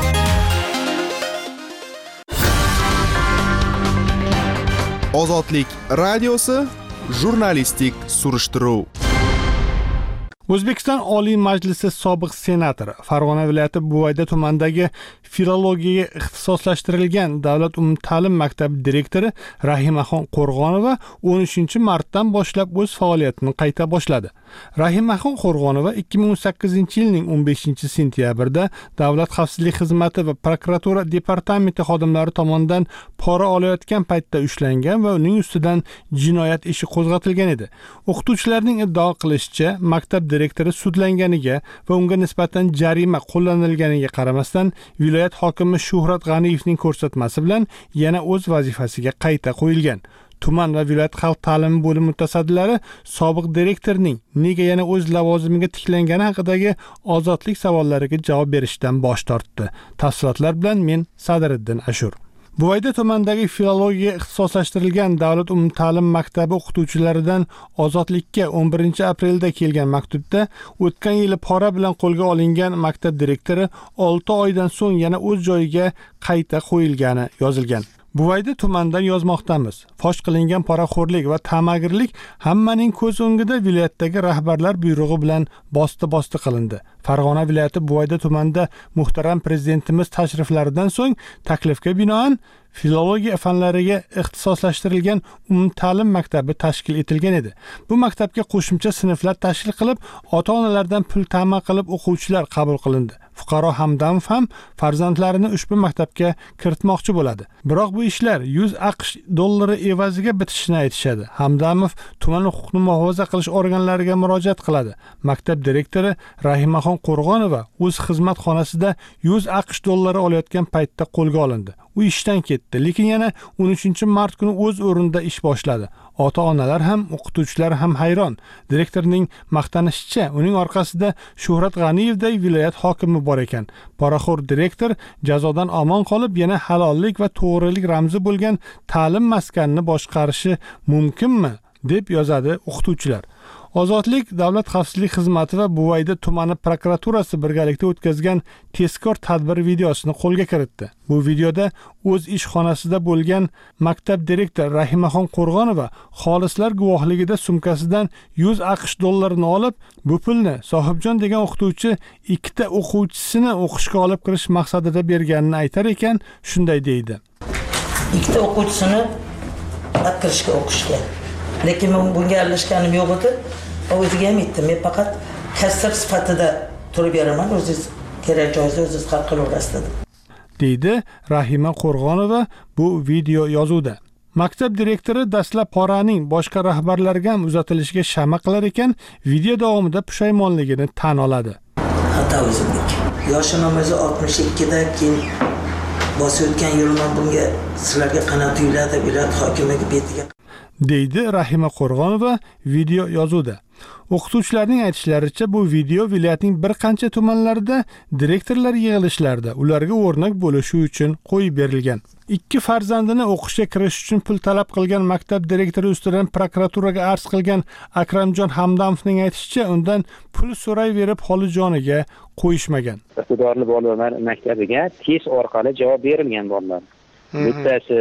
Ozodlik radiosi jurnalistik surishtiruv. O'zbekiston Oliy Majlisi sobiq senatori, Farg'ona viloyati Buvayda tumanidagi filologiyaga ixtisoslashtirilgan Davlat umumta'lim maktabi direktori Rahimaxon Qo'rg'onova 13-martdan boshlab o'z faoliyatini qayta boshladi. Rahimaxon Qo'rg'onova 2018-yilning 15-sentyabrda Davlat xavfsizlik xizmati va prokuratura departamenti xodimlari tomonidan pora olayotgan paytda ushlangan va uning ustidan jinoyat ishi qo'zg'atilgan edi. O'qituvchilarning iddao qilishicha, maktab direktori sudlanganiga va unga nisbatan jarima qo'llanilganiga qaramasdan viloyat hokimi Shuhrat G'aniyevning ko'rsatmasi bilan yana o'z vazifasiga qayta qo'yilgan. Tuman va viloyat xalq ta'limi bo'limi mutasaddilari sobiq direktorning nega yana o'z lavozimiga tiklangani haqidagi ozodlik savollariga javob berishdan bosh tortdi. Tafsilotlar bilan men Sadiriddin Ashur. Buvayda tumanidagi filologiya ixtisoslashtirilgan davlat umumta'lim maktabi o'qituvchilaridan ozodlikka 11 aprelda kelgan maktubda o'tgan yili pora bilan qo'lga olingan maktab direktori 6 oydan so'ng yana o'z joyiga qayta qo'yilgani yozilgan. Buvayda tumanidan yozmoqdamiz. Fosh qilingan poraxo'rlik va ta'magirlik hammaning ko'z o'ngida viloyatdagi rahbarlar buyrug'i bilan bosti qilindi. Farg'ona viloyati Buvayda tumanida muhtaram prezidentimiz tashriflaridan so'ng taklifga binoan filologiya fanlariga ixtisoslashtirilgan umumta'lim maktabi tashkil etilgan edi. Bu maktabga qo'shimcha sinflar tashkil qilib, ota-onalardan pul ta'ma qilib o'quvchilar qabul qilindi. Fuqaro Hamdamov ham farzandlarini ushbu maktabga kiritmoqchi bo'ladi. Biroq bu ishlar 100 AQSh dollari evaziga bitishini aytishadi. Hamdamov tuman huquqni muhofaza qilish organlariga murojaat qiladi. Maktab direktori Rahimaxon Qo'rg'onova o'z xizmat xonasida 100 AQSh dollari olayotgan paytda qo'lga olindi. U ishdan ketdi, lekin yana 13 mart kuni o'z o'rnida ish boshladi. Ota-onalar ham, o'qituvchilar ham hayron. Direktorning maqtanishicha, uning orqasida Shuhrat G'aniyevday viloyat hokimi bor ekan. Poraxo'r direktor jazodan omon qolib, yana halollik va to'g'rilik ramzi bo'lgan ta'lim maskanini boshqarishi mumkinmi, deb yozadi o'qituvchilar. Ozodlik davlat xavfsizlik xizmati va Buvayda tumani prokuraturasi birgalikda o'tkazgan tezkor tadbir videosini qo'lga kiritdi. Bu videoda o'z ish xonasida bo'lgan maktab direktori Rahimaxon Qo'rg'onova xolislar guvohligida sumkasidan 100 AQSh dollarini olib, bu pulni Sohibjon degan o'qituvchi ikkita o'quvchisini o'qishga olib kirish maqsadida berganini aytar ekan, shunday deydi. Ikkita o'quvchisini olib kirishga o'qishga. Lekin men bunga aralashganim yo'q edi. O'ziga ham aytdim, men faqat kasr sifatida turib beraman, o'zingiz kerak joyda o'zingiz hal qilaverasiz dedi. Deydi Rahima Qo'rg'onova bu video yozuvda. Maktab direktori dastlab poraning boshqa rahbarlarga ham uzatilishiga shama qilar ekan, video davomida pushaymonligini tan oladi. Xato o'zimniki. Yoshim o'zi 62 da keyin bosayotgan yo'limdan bunga sizlarga qanot tuyuladi, viloyat hokimiga betiga deydi Rahima Qo'rg'onova video yozuvda. O'qituvchilarning aytishlaricha, bu video viloyatning bir qancha tumanlarida direktorlar yig'ilishlarida ularga o'rnak bo'lishi uchun qo'yib berilgan. 2 farzandini o'qishga kirish uchun pul talab qilgan maktab direktori ustidan prokuraturaga arz qilgan Akramjon Hamdamovning aytishicha, undan pul so'rayverib holijoniga qo'yishmagan. Iqtidorli bolalar maktabiga test orqali javob berilgan bolalar. Bittasi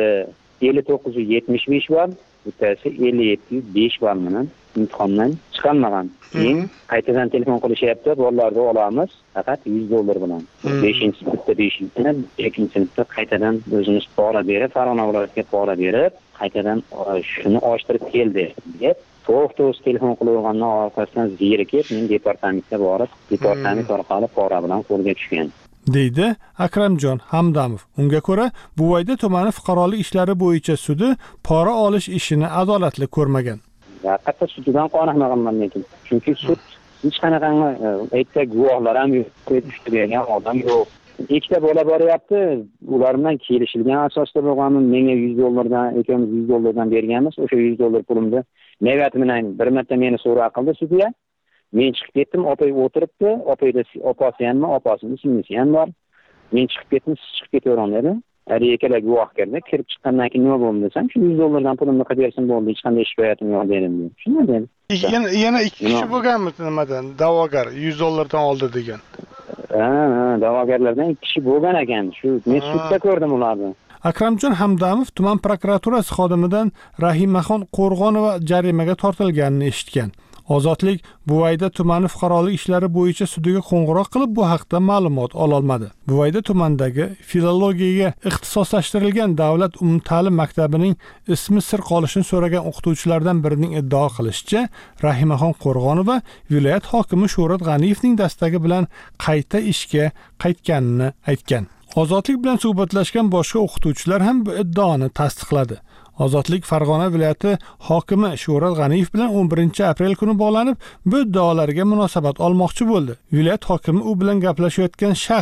5975 ball, bittasi 5705 ball bilan imtihondan chiqolmagan. Keyin qaytadan telefon qilishyapti, bolalarni olamiz faqat 100 dollar bilan. 5-sinfda 5-sinfda, 2-sinfda qaytadan o'zimiz pora berib, Farg'ona viloyatiga pora berib, qaytadan shuni oshtirib keldi deb to'xtovsiz telefon qilayotgandan orqasidan zerikib, men departamentga borib, departament orqali pora bilan qo'lga tushgan. deydi Akramjon Hamdamov. Unga ko'ra, Buvayda tumani fuqarolik ishlari bo'yicha sudi pora olish ishini adolatli ko'rmagan. Haqiqatda suddan qoniqmaganman lekin. Chunki sud hech qanaqa aytsa guvohlar ham yo'q, bergan odam yo'q. Ikkita bola boryapti, ular bilan kelishilgan asosda bo'lganmi, menga 100 dollardan, ikamiz 100 dollardan berganmiz. O'sha 100 dollar pulimni navbat bilan bir marta meni so'roq qildi sudya. Men chiqib ketdim, opay o'tiribdi, opayda opasi ham, opasining singlisi ham bor. Men chiqib ketdim, siz chiqib ketaveramiz dedi. Hali ikkala guvoh kirdi, kirib chiqqandan keyin nima bo'ldi desam, shu 100 dollardan pulimni qilib bersin bo'ldi, hech qanday shikoyatim yo'q dedim. Shunday dedi. Yana 2 kishi bo'lganmi nimadan? Da'vogar 100 dollardan oldi degan. Da'vogarlardan 2 kishi bo'lgan ekan. Shu men sudda ko'rdim ularni. Akramjon Hamdamov tuman prokuraturasi xodimidan Rahimaxon Qo'rg'onova jarimaga tortilganini eshitgan. Ozodlik Buvayda tumani fuqarolik ishlari bo'yicha sudiga qo'ng'iroq qilib bu haqda ma'lumot ola olmadi. Buvayda tumanidagi filologiyaga ixtisoslashtirilgan davlat umumta'lim maktabining ismi sir qolishini so'ragan o'qituvchilardan birining iddao qilishicha, Rahimaxon Qo'rg'onova viloyat hokimi Shuhrat G'aniyevning dastagi bilan qayta ishga qaytganini aytgan. Ozodlik bilan suhbatlashgan boshqa o'qituvchilar ham bu iddaoni tasdiqladi. Ozodlik Farg'ona viloyati hokimi Shuhrat G'aniyev bilan 11 aprel kuni bog'lanib, bu iddaolarga munosabat olmoqchi bo'ldi. Viloyat hokimi u bilan gaplashayotgan shaxs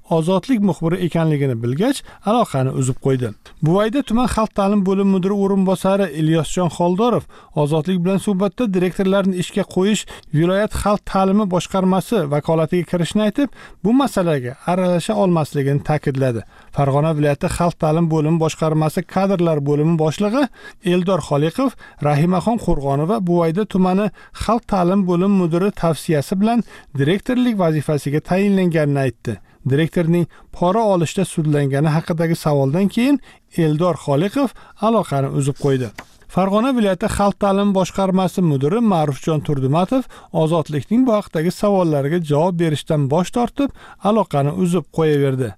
Ozodlik muxbiri ekanligini bilgach, aloqani uzib qo'ydi. Buvayda tuman xalq ta'lim bo'limi mudiri o'rinbosari Ilyosjon Xoldorov Ozodlik bilan suhbatda direktorlarni ishga qo'yish viloyat xalq ta'limi boshqarmasi vakolatiga kirishni aytib, bu masalaga aralasha olmasligini ta'kidladi. Farg'ona viloyati xalq ta'lim bo'limi boshqarmasi kadrlar bo'limi boshlig'i Eldor Xoliqov Rahimaxon Qo'rg'onova Buvayda tumani xalq ta'lim bo'limi mudiri tavsiyasi bilan direktorlik vazifasiga tayinlanganini aytdi. Direktorning pora olishda sudlangani haqidagi savoldan keyin Eldor Xoliqov aloqani uzib qo'ydi. Farg'ona viloyati xalq ta'limi boshqarmasi mudiri Ma'rufjon Turdumatov Ozodlikning bu haqdagi savollariga javob berishdan bosh tortib, aloqani uzib qo'yaverdi.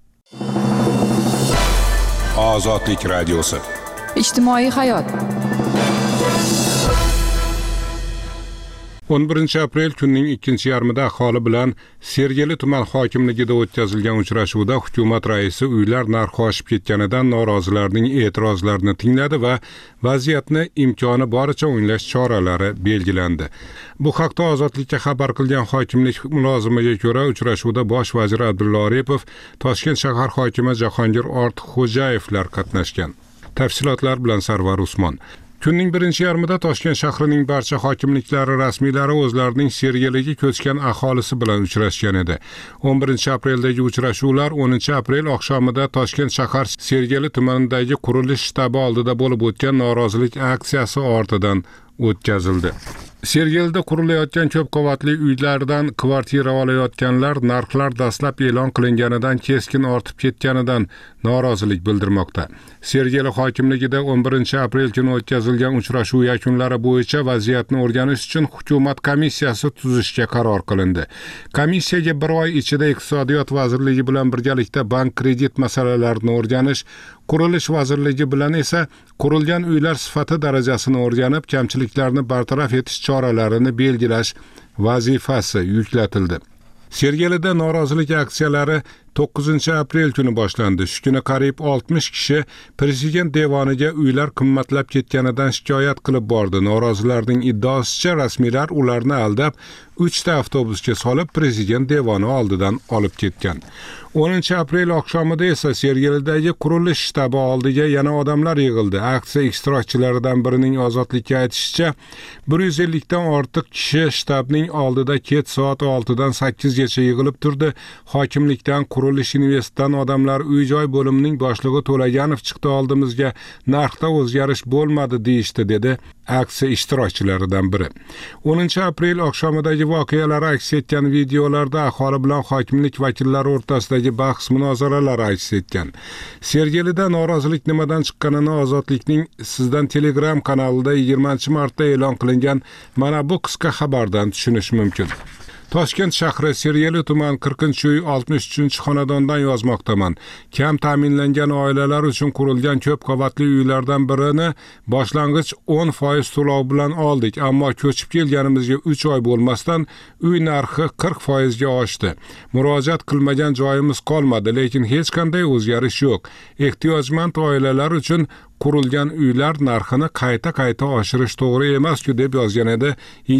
Ozodlik radiosi. Ijtimoiy hayot. 11 aprel kunning ikkinchi yarmida aholi bilan Sergeli tuman hokimligida o'tkazilgan uchrashuvda hukumat raisi uylar narxi oshib ketganidan norozilarning e'tirozlarini tingladi va vaziyatni imkoni boricha o'nglash choralari belgilandi. Bu haqda Ozodlikka xabar qilgan hokimlik mulozimiga ko'ra, uchrashuvda bosh vazir Abdulla Aripov, Toshkent shahar hokimi Jahongir Ortiqxo'jayevlar qatnashgan. Tafsilotlar bilan Sarvar Usmon. Kunning birinchi yarmida Toshkent shahrining barcha hokimliklari rasmiylari o'zlarining Sergeliga ko'chgan aholisi bilan uchrashgan edi. 11 apreldagi uchrashuvlar 10 aprel oqshomida Toshkent shahar Sergeli tumanidagi qurilish shtabi oldida bo'lib o'tgan norozilik aksiyasi ortidan o'tkazildi. Sergelida qurilayotgan ko'p qavatli uylardan kvartira olayotganlar narxlar dastlab e'lon qilinganidan keskin ortib ketganidan norozilik bildirmoqda. Sergeli hokimligida 11 aprel kuni o'tkazilgan uchrashuv yakunlari bo'yicha vaziyatni o'rganish uchun hukumat komissiyasi tuzishga qaror qilindi. Komissiyaga bir oy ichida Iqtisodiyot vazirligi bilan birgalikda bank kredit masalalarini o'rganish, Qurilish vazirligi bilan esa qurilgan uylar sifati darajasini o'rganib, kamchiliklarni bartaraf etish choralarini belgilash vazifasi yuklatildi. Sergelida norozilik aksiyalari 9 aprel kuni boshlandi. Shu kuni qariyb 60 kishi prezident devoniga uylar qimmatlab ketganidan shikoyat qilib bordi. Norozilarning iddaosicha rasmiylar ularni aldab 3 ta avtobusga solib prezident devoni oldidan olib ketgan. 10 aprel oqshomida esa Sergelidagi qurilish shtabi oldiga yana odamlar yig'ildi. Aksiya ishtirokchilaridan birining Ozodlikka aytishicha, 150 dan ortiq kishi shtabning oldida kech soat 6 dan 8 gacha yig'ilib turdi. Hokimlikdan Qurilish investidan odamlar uy-joy bo'limining boshlig'i To'laganov chiqdi oldimizga, narxda o'zgarish bo'lmadi deyishdi, dedi aksiya ishtirokchilaridan biri. 10 aprel oqshomidagi voqealar aks etgan videolarda aholi bilan hokimlik vakillari o'rtasidagi bahs munozaralar aks etgan. Sergelida norozilik nimadan chiqqanini Ozodlikning Sizdan Telegram kanalida 20 martda e'lon qilingan mana bu qisqa xabardan tushunish mumkin. Toshkent shahri Sergeli tuman 40-uy 63-xonadondan yozmoqdaman. Kam ta'minlangan oilalar uchun qurilgan ko'p qavatli uylardan birini boshlang'ich 10% to'lov bilan oldik, ammo ko'chib kelganimizga 3 oy bo'lmasdan uy narxi 40% ga oshdi. Murojaat qilmagan joyimiz qolmadi, lekin hech qanday o'zgarish yo'q. Ehtiyojmand oilalar uchun qurilgan uylar narxini qayta oshirish to'g'ri emas-ku, deb yozgan edi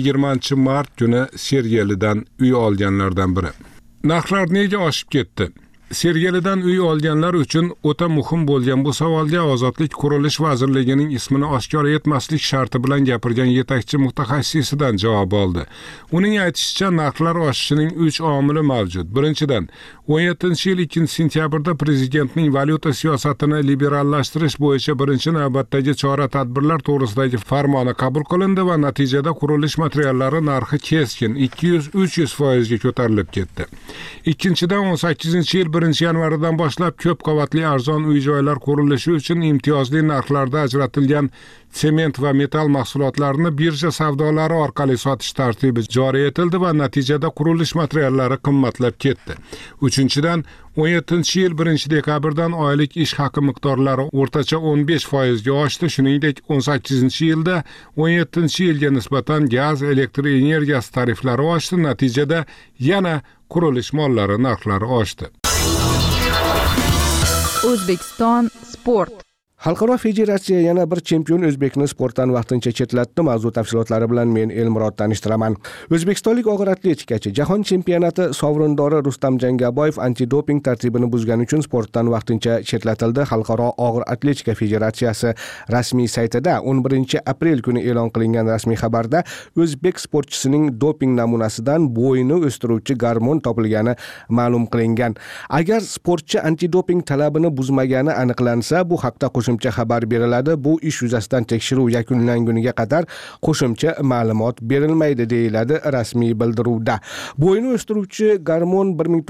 20 mart kuni Sergelidan uy olganlardan biri. Narxlar nega oshib ketdi? Sergelidan uy olganlar uchun o'ta muhim bo'lgan bu savolga Ozodlik Qurilish vazirligining ismini oshkor etmaslik sharti bilan gapirgan yetakchi mutaxassisidan javob oldi. Uning aytishicha, narxlar oshishining 3 omili mavjud. Birinchidan, 17-yil 2-sentyabrda prezidentning valyuta siyosatini liberallashtirish bo'yicha birinchi navbatdagi chora-tadbirlar to'g'risidagi farmoni qabul qilindi va natijada qurilish materiallari narxi keskin 200-300% ga ko'tarilib ketdi. Ikkinchidan, 18-yil 1-yanvardan boshlab ko'p qavatli arzon uy-joylar qurilishi uchun imtiyozli narxlarda ajratilgan sement va metall mahsulotlarini birja savdolari orqali sotish tartibi joriy etildi va natijada qurilish materiallari qimmatlab ketdi. Uchinchidan, 17-yil 1-dekabrdan oylik ish haqi miqdorlari o'rtacha 15% ga oshdi. Shuningdek, 18-yilda 17-yilga nisbatan gaz, elektr energiyasi tariflari oshdi. Natijada yana qurilish mollari narxlari oshdi. O'zbekiston sport. Xalqaro federatsiya yana bir chempion o'zbekni sportdan vaqtincha chetlatdi. Mavzu tafsilotlari bilan men Elmurod tanishtiraman. O'zbekistonlik og'ir atletikachi Jahon chempionati sovrindori Rustam Jangaboyev antidoping tartibini buzgani uchun sportdan vaqtincha chetlatildi. Xalqaro og'ir atletika federatsiyasi rasmiy saytida 11 aprel kuni e'lon qilingan rasmiy xabarda o'zbek sportchisining doping namunasidan bo'yni o'stiruvchi gormon topilgani ma'lum qilingan. Agar sportchi antidoping talabini buzmagani aniqlansa, bu haqda qo'shimcha xabar beriladi. Bu ish yuzasidan tekshiruv yakunlanguniga qadar qo'shimcha ma'lumot berilmaydi, deyiladi rasmiy bildiruvda. Bo'yni o'stiruvchi gormon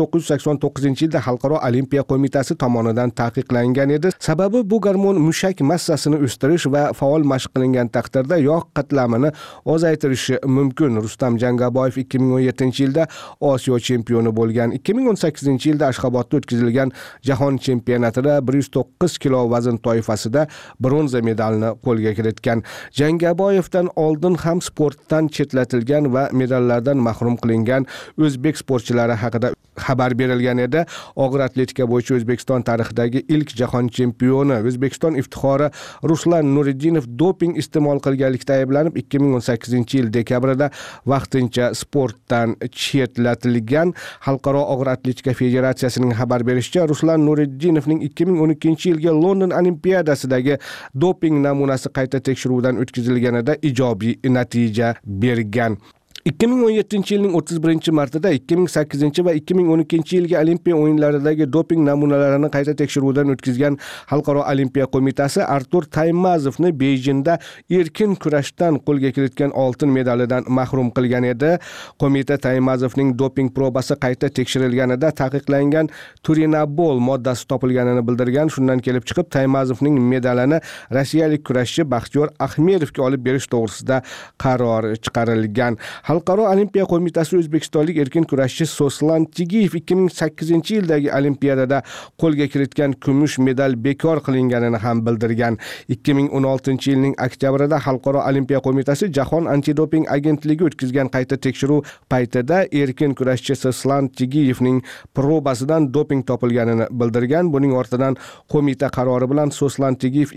1989-yilda Xalqaro olimpiya qo'mitasi tomonidan taqiqlangan edi. Sababi bu gormon mushak massasini o'stirish va faol mashq qilingan taqdirda yog' qatlamini ozaytirishi mumkin. Rustam Jangaboyev 2017-yilda Osiyo chempioni bo'lgan. 2018-yilda Ashxobodda o'tkazilgan Jahon chempionatida 109 kilo vazn toifasida bronza medalni qo'lga kiritgan. Jangaboyevdan oldin ham sportdan chetlatilgan va medallardan mahrum qilingan o'zbek sportchilari haqida xabar berilgan edi. Og'ir atletika bo'yicha O'zbekiston tarixidagi ilk jahon chempioni, O'zbekiston iftixori Ruslan Nuriddinov doping iste'mol qilganlikda ayblanib 2018-yil dekabrida vaqtincha sportdan chetlatilgan. Xalqaro og'ir atletika federatsiyasining xabar berishicha, Ruslan Nuriddinovning 2012-yilga London Olimpiadasidagi doping namunasi qayta tekshiruvdan o'tkazilganida ijobiy natija bergan. 2017-yilning 31-martida 2008 va 2012-yilgi Olimpiya o'yinlaridagi doping namunalarini qayta tekshiruvdan o'tkazgan Xalqaro olimpiya qo'mitasi Artur Taymazovni Beyjingda erkin kurashdan qo'lga kiritgan oltin medalidan mahrum qilgan edi. Qo'mita Taymazovning doping probasi qayta tekshirilganida taqiqlangan turinabol moddasi topilganini bildirgan. Shundan kelib chiqib, Taymazovning medalini rossiyalik kurashchi Baxtiyor Ahmedovga olib berish to'g'risida qaror chiqarilgan. Xalqaro olimpiya qo'mitasi o'zbekistonlik erkin kurashchi Soslan Tigiyev 2008-yildagi olimpiadada qo'lga kiritgan kumush medal bekor qilinganini ham bildirgan. 2016-yilning oktyabrida Xalqaro olimpiya qo'mitasi Jahon antidoping agentligi o'tkazgan qayta tekshiruv paytida erkin kurashchi Soslan Tigiyevning probasidan doping topilganini bildirgan. Buning ortidan qo'mita qarori bilan Soslan Tigiyev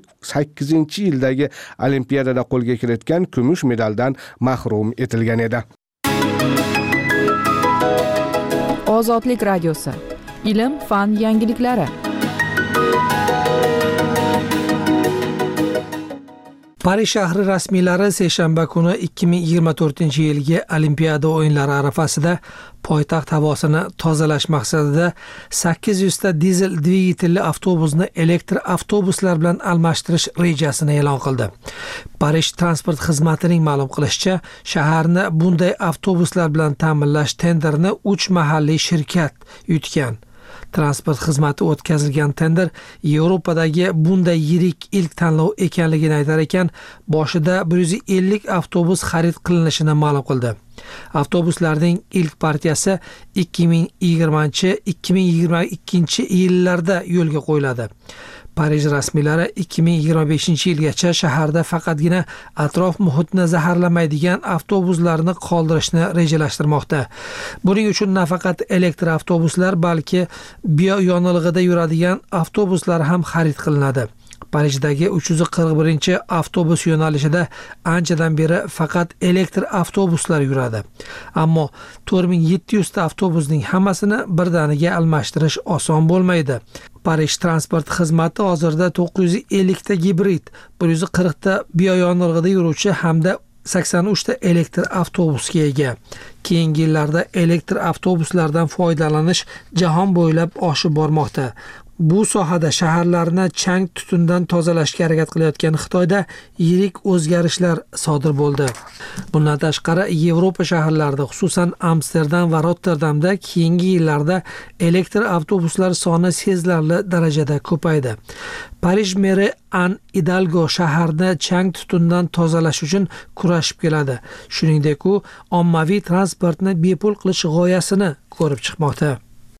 2008-yildagi olimpiadada qo'lga kiritgan kumush medaldan mahrum etilgan edi. Ozodlik radiosi. Ilm, fan yangiliklari. Parij shahri rasmiylari seshanba kuni 2024-yilgi Olimpiada o'yinlari arafasida poytaxt havosini tozalash maqsadida 800 ta dizel dvigatelli avtobusni elektr avtobuslar bilan almashtirish rejasini e'lon qildi. Parij transport xizmatining ma'lum qilishicha, shaharni bunday avtobuslar bilan ta'minlash tenderini 3 mahalliy shirkat yutgan. Transport xizmati o'tkazilgan tender Yevropadagi bunday yirik ilk tanlov ekanligini aytar ekan, boshida 150 avtobus xarid qilinishini ma'lum qildi. Avtobuslarning ilk partiyasi 2020-2022-yillarda yo'lga qo'yiladi. Parij rasmiylari 2025-yilgacha shaharda faqatgina atrof muhitni zaharlamaydigan avtobuslarni qoldirishni rejalashtirmoqda. Buning uchun nafaqat elektr avtobuslar, balki bioyonilg'ida yuradigan avtobuslar ham xarid qilinadi. Parijdagi 341-avtobus yo'nalishida anchadan beri faqat elektr avtobuslar yuradi. Ammo 4700 ta avtobusning hammasini birdaniga almashtirish oson bo'lmaydi. Parij transport xizmati hozirda 950 ta gibrid, 140 ta bioyonilg'ida yuruvchi hamda 83 ta elektr avtobusga ega. Keyingi yillarda elektr avtobuslardan foydalanish jahon bo'ylab oshib bormoqda. Bu sohada shaharlarni chang tutundan tozalashga harakat qilayotgan Xitoyda yirik o'zgarishlar sodir bo'ldi. Bundan tashqari, Yevropa shaharlarida, xususan Amsterdam va Rotterdamda keyingi yillarda elektr avtobuslar soni sezilarli darajada ko'paydi. Parij meri An Hidalgo shaharni chang tutundan tozalash uchun kurashib keladi. Shuningdek, u ommaviy transportni bepul qilish g'oyasini ko'rib chiqmoqda.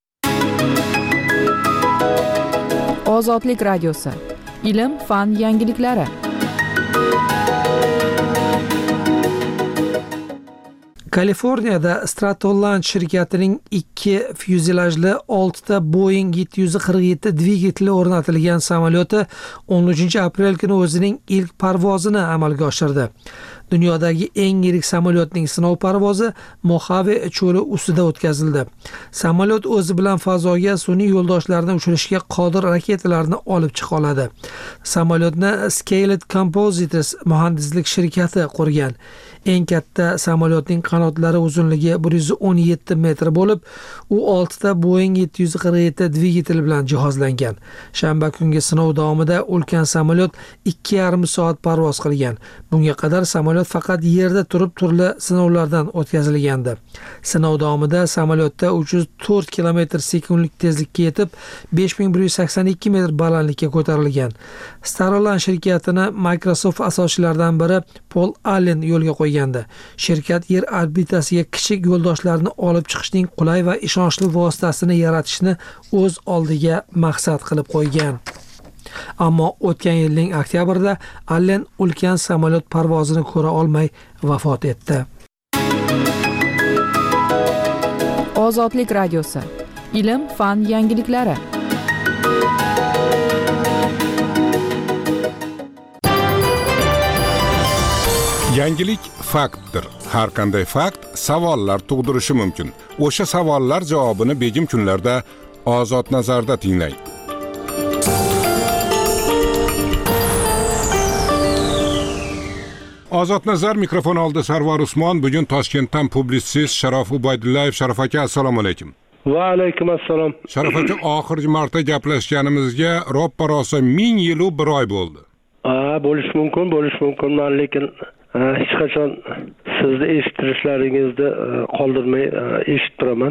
Ozodlik radiosi. Ilm, fan yangiliklari. Kaliforniyada Stratolaunch shirkatining 2 fyuzelajli 6 ta Boeing 747 dvigateli o'rnatilgan samolyoti 13-aprel kuni o'zining ilk parvozini amalga oshirdi. Dunyodagi eng yirik samolyotning sinov parvozi Mojave cho'li ustida o'tkazildi. Samolyot o'zi bilan fazoga sun'iy yo'ldoshlarni uchirishga qodir raketalarni olib chiqa oladi. Samolyotni Scaled Composites muhandislik shirkati qurgan. Eng katta samolyotning qanotlari uzunligi 117 metr bo'lib, u 6 ta Boeing 747 dvigatel bilan jihozlangan. Shanba kungi sinov davomida ulkan samolyot 2,5 soat parvoz qilgan. Bunga qadar samolyot faqat yerda turib turli sinovlardan o'tkazilgandi. Sinov davomida samolyotda 304 km/sekundlik tezlikka yetib, 5182 metr balandlikka ko'tarilgan. Starlink shirkatini Microsoft asoschilaridan biri Paul Allen yo'lga qo'ygandi. Shirkat yer orbitasiga kichik yo'ldoshlarni olib chiqishning qulay va ishonchli vositasini yaratishni o'z oldiga maqsad qilib qo'ygan. Ammo o'tgan yilning oktyabrida Allen ulkan samolyot parvozini ko'ra olmay vafot etdi. Ozodlik radiosi. Ilm, fan yangiliklari. Yangilik faktdir. Har qanday fakt savollar tug'dirishi mumkin. O'sha savollar javobini begim kunlarda Ozod nazarda tinglang. Ozod nazar mikrofon oldida Sarvar Usmon. Bugun Toshkentdan publitsist Sharof Ubaydullayev. Sharof aka, assalomu alaykum. Va alaykum assalom. Sharof aka, oxirgi marta gaplashganimizga ro'ppa-rosa 1000 yil u 1 oy bo'ldi. Bo'lish mumkin, lekin hech qachon sizni eshittirishlaringizni qoldirmay eshitib turaman.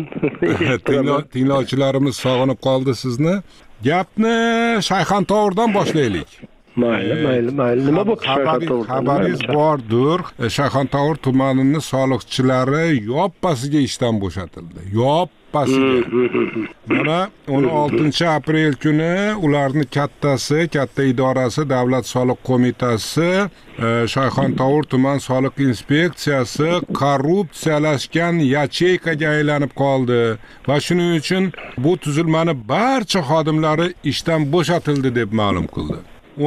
Tinglovchilarimiz sog'inib qoldi sizni. Gapni Shayxontohurdan boshlaylik. Mayli. Nima bo'ldi Shayxontohurda? Xabaringiz bordir. Shayxontohur tumanining soliqchilari yoppasiga ishdan bo'shatildi. Yoppasiga. Mana 16-aprel kuni ularning katta idorasi Davlat soliq qo'mitasi Shayxontohur tuman soliq inspeksiyasi korrupsiyalashgan yacheykaga aylanib qoldi va shuning uchun bu tuzilmani barcha xodimlari ishdan bo'shatildi deb ma'lum qildi.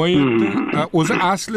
O'zi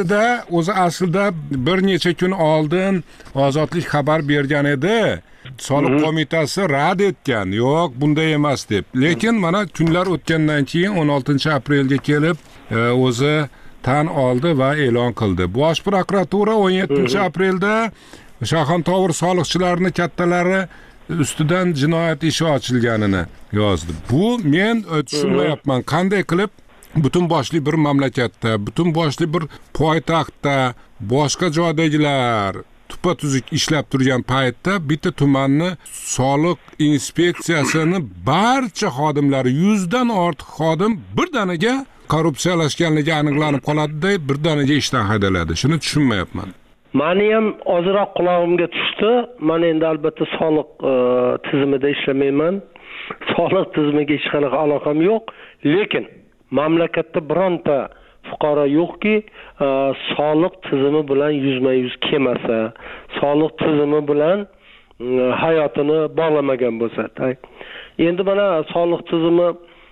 aslida bir necha kun oldin Ozodlik xabar bergan edi. Soliq qo'mitasi rad etgan, yo'q bunday emas deb. Lekin mana kunlar o'tgandan keyin 16-aprelga kelib o'zi tan oldi va e'lon qildi. Bosh prokuratura 17-aprelda Shayxontohur soliqchilarini kattalari ustidan jinoyat ishi ochilganini yozdi. Bu men tushunmayapman, qanday qilib butun boshli bir mamlakatda, butun boshli bir poytaxtda boshqa joydagilar tuppa-tuzuk ishlab turgan paytda bitta tumanni soliq inspeksiyasini barcha xodimlari 100 dan ortiq xodim birdaniga korrupsiyalashganligi aniqlanib qoladi-da, birdaniga ishdan haydaladi. Shuni tushunmayapman. Meni ham ozroq qulog'imga tushdi. Men endi albatta soliq tizimida ishlamayman. Soliq tizimiga hech qanaqa aloqam yo'q, lekin mamlakatda bironta fuqaro yo'qki, soliq tizimi bilan yuzma-yuz kelmasa, soliq tizimi bilan hayotini bog'lamagan bo'lsa. Endi mana soliq tizimi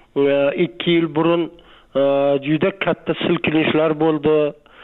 2 yil burun juda katta silkinishlar bo'ldi.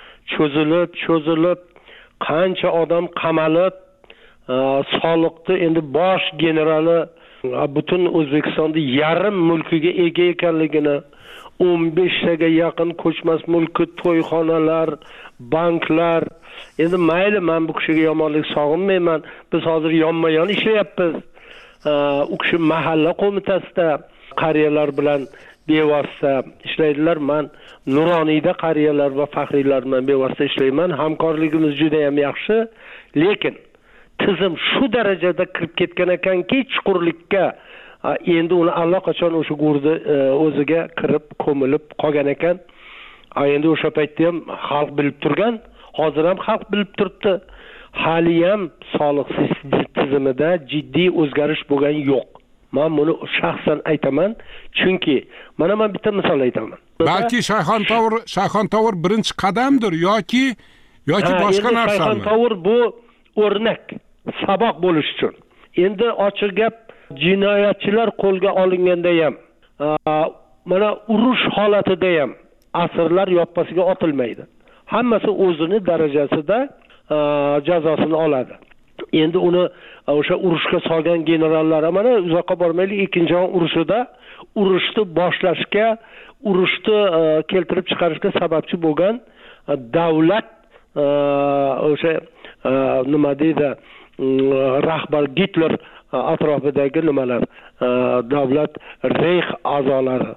Cho'zilib qancha odam qamalib, soliqni endi bosh generali butun O'zbekistonda yarim mulkiga ega ekanligini, 15 taga yaqin ko'chmas mulki, to'yxonalar, banklar. Endi mayli, men bu kishiga yomonlik sog'inmayman. Biz hozir yonma-yon ishlayapmiz. U kishi mahalla qo'mitasida qariyalar bilan bevosita ishlaydilar. Men Nuroniyda qariyalar va faxriylar bilan bevosita ishlayman. Hamkorligimiz juda ham yaxshi, lekin tizim shu darajada kirib ketgan ekanki, chuqurlikka endi uni allaqachon o'sha go'rda o'ziga kirib ko'milib qolgan ekan. Endi o'sha paytda ham xalq bilib turgan, hozir ham xalq bilib turibdi. Hali ham soliq tizimida jiddiy o'zgarish bo'lgan yo'q. Men buni shaxsan aytaman, chunki mana men bitta misol aytaman. Balki Shayxontohur birinchi qadamdir yoki boshqa narsami? Shayxontohur bu o'rnak. saboq bo'lish uchun. Endi ochiq gap, jinoyatchilar qo'lga olinganda ham, mana urush holatida ham asirlar yoppasiga otilmaydi. Hammasi o'zini darajasida jazosini oladi. Endi uni o'sha urushga solgan generallar mana uzoqqa bormaylik, ikkinchi jahon urushida urushni boshlashga, urushni keltirib chiqarishga sababchi bo'lgan davlat o'sha nima deydi, rahbar Gitler atrofidagi nimalar, davlat Reich a'zolari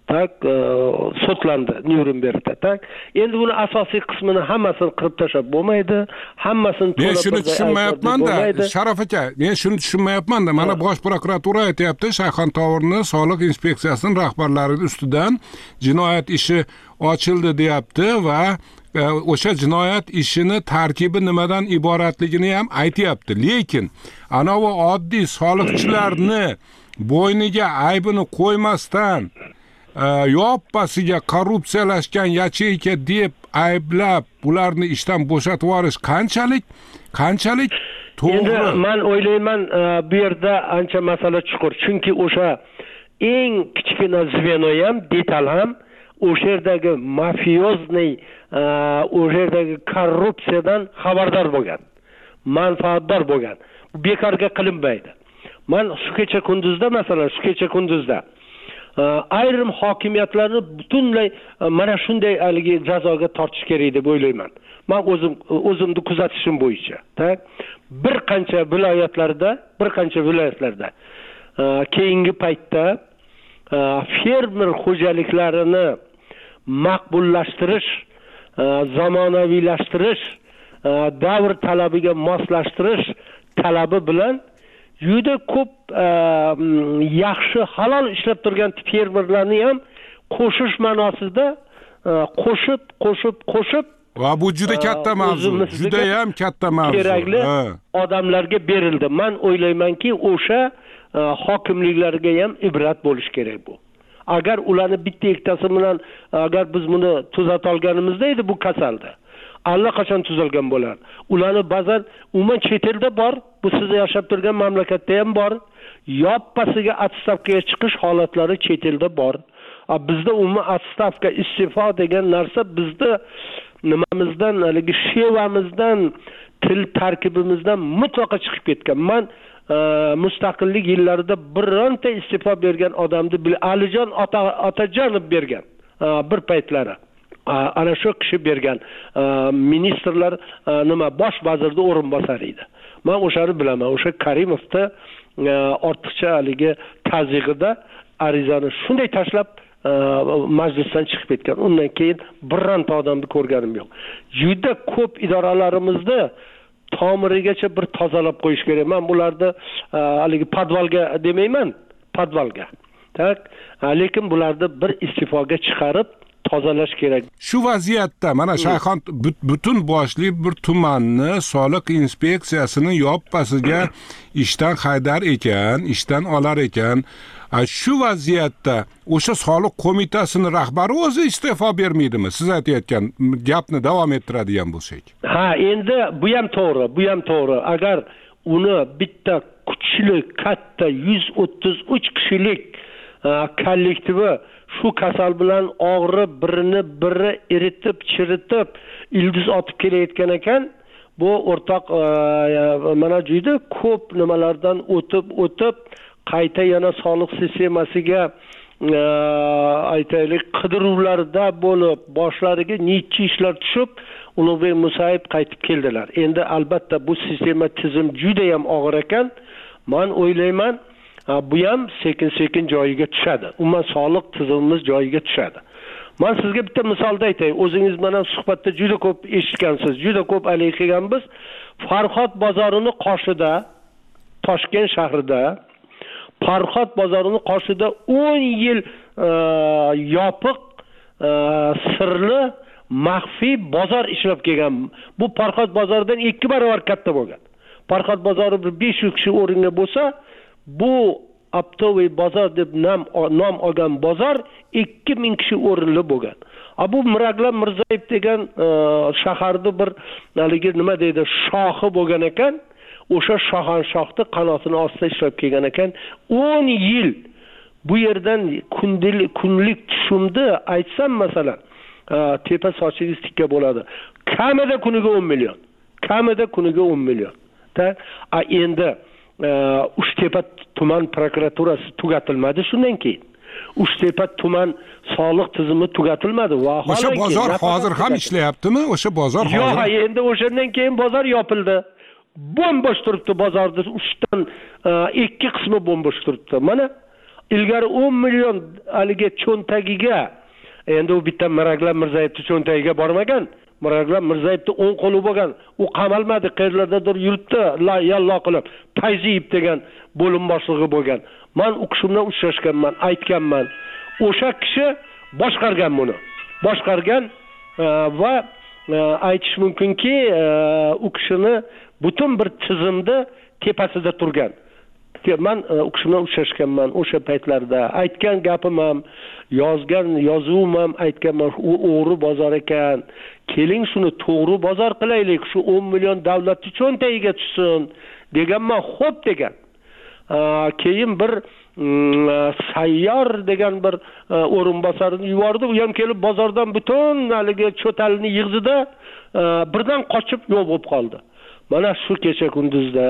sudlandi Nyurnbergda. Endi buni asosiy qismini hammasini qirib tashlab bo'lmaydi, hammasini men shuni tushunmayapman-da, Sharof aka, men shuni tushunmayapman-da. Mana bosh prokuratura aytayapti, Shayxontohurni soliq inspeksiyasining rahbarlari ustidan jinoyat ishi ochildi deyapti va o'sha jinoyat ishini tarkibi nimadan iboratligini ham aytayapti. Lekin anavi oddiy soliqchilarni bo'yniga aybini qo'ymasdan yoppasiga korrupsiyalashgan yacheyka deb ayblab ularni ishdan bo'shatib yuborish qanchalik to'g'ri? Endi men o'ylayman, bu yerda ancha masala chuqur. Chunki o'sha eng kichkina zveno ham, detal ham o'sha yerdagi mafiyozniy, o'sha yerdagi korrupsiyadan xabardor bo'lgan, manfaatdor bo'lgan. Bekorga qilinmaydi. Men shu kecha kunduzda ayrim hokimiyatlarni butunlay mana shunday haligi jazoga tortish kerak deb o'ylayman. Men o'zimni kuzatishim bo'yicha, bir qancha viloyatlarda keyingi paytda fermer xo'jaliklarini maqbullashtirish, zamonaviylashtirish, davr talabiga moslashtirish talabi bilan juda ko'p yaxshi halol ishlab turgan fermerlarni ham qo'shish ma'nosida qo'shib va bu juda katta mavzu, juda ham katta mavzu. Kerakli odamlarga berildi. Men o'ylaymanki, o'sha hokimliklarga ham ibrat bo'lish kerak bu. Agar ularni bitta ikkitasi bilan agar biz buni tuzata olganimizda edi bu kasalda, allaqachon tuzalgan bo'lar. Ularni ba'zan umuman chet elda bor, bu siz yashab turgan mamlakatda ham bor. Yoppasiga atstavkaga chiqish holatlari chet elda bor. Bizda umuman atstavka, iste'fo degan narsa bizda nimamizdan, haligi shevamizdan, til tarkibimizdan mutlaqo chiqib ketgan. Men mustaqillik yillarida bironta iste'fo bergan odamni Alijon Otajonov bergan bir paytlari. Ana shu kishi bergan ministrlar bosh vazirning o'rinbosari edi. Men o'shani bilaman. O'sha Karimovda ortiqcha haligi tazyiqida arizani shunday tashlab majlisdan chiqib ketgan. Undan keyin bironta odamni ko'rganim yo'q. Juda ko'p idoralarimizda tomirigacha bir tozalab qo'yish kerak. Men bularni haligi podvalga demayman, podvalga. Lekin bularni bir iste'foga chiqarib tozalash kerak. Shu vaziyatda mana Shayxon butun boshli bir tumanni soliq inspeksiyasini yoppasiga ishdan haydar ekan, ishdan olar ekan. Shu vaziyatda o'sha soliq qo'mitasining rahbari o'zi iste'fo bermaydimi? Siz aytayotgan gapni davom ettiradigan bo'lsak. Endi bu ham to'g'ri. Agar uni bitta kuchli, katta 133 kishilik kollektivi shu kasal bilan og'rib, biri eritib, chiritib, ildiz otib kelayotgan ekan, bu o'rtoq mana juda ko'p nimalardan o'tib qayta yana soliq sistemasiga aytaylik qidiruvlarda bo'lib, boshlariga necha ishlar tushib, Ulug'bek Musayev qaytib keldilar. Endi albatta bu sistema tizim juda ham og'ir ekan. Men o'ylayman, bu ham sekin joyiga tushadi. Umuman soliq tizimimiz joyiga tushadi. Men sizga bitta misolda aytay. O'zingiz bilan suhbatda juda ko'p eshitgansiz, juda ko'p alik qilganmiz. Farhod bozorini qoshida, Toshkent shahrida Farhod bozorini qoshida 10 yil yopiq, sirli, maxfiy bozor ishlab kelgan. Bu Farhod bozoridan 2 barobar katta bo'lgan. Farhod bozori 500 kishi o'ringa bo'lsa, bu Aptoviy bozor deb nom olgan bozor 2000 kishi o'rinli bo'lgan. Bu Miraglan Mirzayev degan shaharda bir haligi nima deydi, shohi bo'lgan ekan. o'sha shohanshohni qanotini ostida ishlab kelgan ekan. 10 yil bu yerdan kunlik tushumni aytsam masalan, tepa sochingiz tikka bo'ladi. Kamida kuniga 10 million. Kamida kuniga 10 million. Endi Uchtepa tuman prokuraturasi tugatilmadi shundan keyin. Uchtepa tuman soliq tizimi tugatilmadi va o'sha bozor hozir ham ishlayaptimi? O'sha bozor hozir? Yo'q, endi o'shandan keyin bozor yopildi. Bombosh turibdi bozorda, 3dan 2 qismi bombosh turibdi. Mana ilgari 10 million aliga cho'ntagiga, endi u bitta Miraglan Mirzayevning cho'ntagiga bormagan. Miraglan Mirzayevning 10 qo'li bo'lgan. U qamalmadi, qayerlardadir yuribdi, yallo qilib, Payziyev degan bo'lim boshlig'i bo'lgan. Men u kishi bilan uchrashganman, aytganman. O'sha kishi boshqargan buni. Boshqargan va aytish mumkinki, u kishini butun bir tizimda tepasida turgan. Men u kishi bilan uchrashganman o'sha paytlarda. Aytgan gapim ham, yozgan yozuvim ham aytganman, u o'g'ri bozor ekan. Keling shuni to'g'ri bozor qilaylik, shu 10 million davlatning cho'ntagiga tushsin deganman. Xo'p degan. Keyin bir sayyor degan bir o'rinbosarini yubordi. U ham kelib bozordan butun haligi cho'talni yig'dida birdan qochib yo'q bo'lib qoldi. Mana shu kecha kunduzda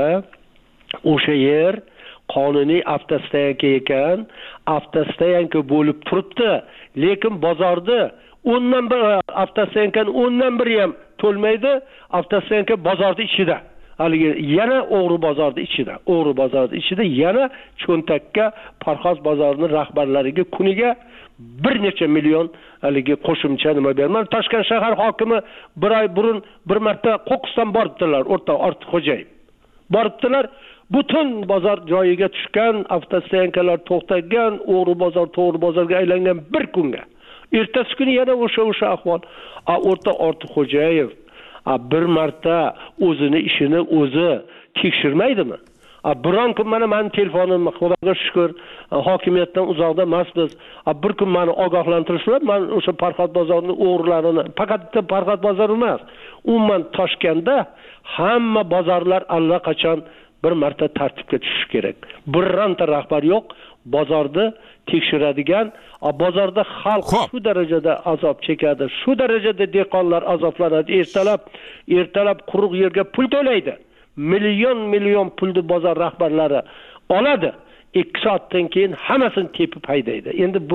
o'sha yer qonuniy avtostoyanka ekan, avtostoyanka bo'lib turibdi, lekin bozorda o'ndan bir avtostoyankani o'ndan biri ham to'lmaydi, avtostoyanka bozorning ichida. Haligi yana o'g'ri bozorning ichida, o'g'ri bozorning ichida yana cho'ntakka Farxoz bozorining rahbarlariga kuniga bir necha million haligi qo'shimcha nima berman. Toshkent shahar hokimi bir oy burun bir marta Qo'qiston boribdilar, o'rta Ortiqxo'jayev. Boribdilar, butun bozor joyiga tushgan, avtostoyankalar to'xtagan, o'g'ri bozor to'g'ri bozorga aylangan bir kunga. Ertasi kuni yana o'sha ahvol. O'rta Ortiqxo'jayev bir marta o'zini ishini o'zi tekshirmaydimi? Biron kun mana meni telefonim, Xudoga shukr, hokimiyatdan uzoqda emasmiz. Bir kun meni ogohlantirishlar, men o'sha Farxod bozorining o'g'rilarini, faqat Farxod bozori emas, umuman Toshkentda hamma bozorlar allaqachon bir marta tartibga tushishi kerak. Birorta rahbar yo'q, bozorda tekshiradigan, bozorda xalq shu darajada azob chekadi, shu darajada dehqonlar azoblanadi. Ertalab quruq yerga pul to'laydi. Million pulni bozor rahbarlari oladi. 2 soatdan keyin hammasini tepib haydaydi. Endi bu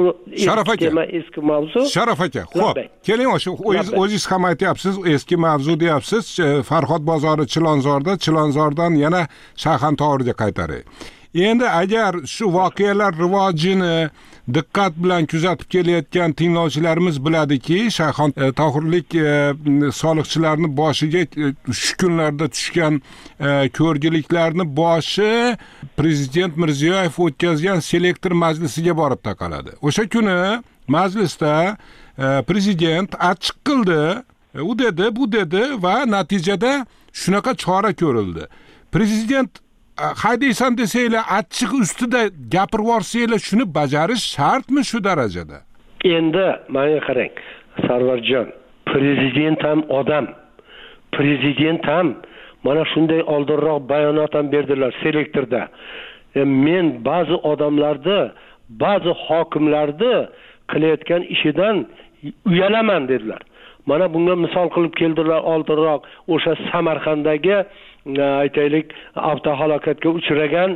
eski mavzu. Sharaf aka, xo'p. Keling, o'zingiz ham aytyapsiz, eski mavzu deyapsiz. Farxod bozori Chilonzordan yana Shayxontohurga qaytaray. Endi agar shu voqealar rivojini diqqat bilan kuzatib kelayotgan tinglovchilarimiz biladiki, Shayxontohurlik soliqchilarning boshiga shu kunlarda tushgan ko'rgiliklarni boshi Prezident Mirziyoyev o'tkazgan selektor majlisiga borib taqaladi. O'sha kuni majlisda prezident achchiq qildi, u dedi, bu dedi va natijada shunaqa chora ko'rildi. Prezident haydaysan desanglar, achchiq ustida gapirib yuborsanglar, shuni bajarish shartmi shu darajada? Endi menga qarang, Sarvarjon, prezident ham odam. Prezident ham mana shunday oldinroq bayonot ham berdilar selektorda. Men ba'zi odamlarni, ba'zi hokimlarni qilayotgan ishidan uyalaman dedilar. Mana bunga misol qilib keldilar oldinroq o'sha Samarqanddagi aytaylik avtohalokatga uchragan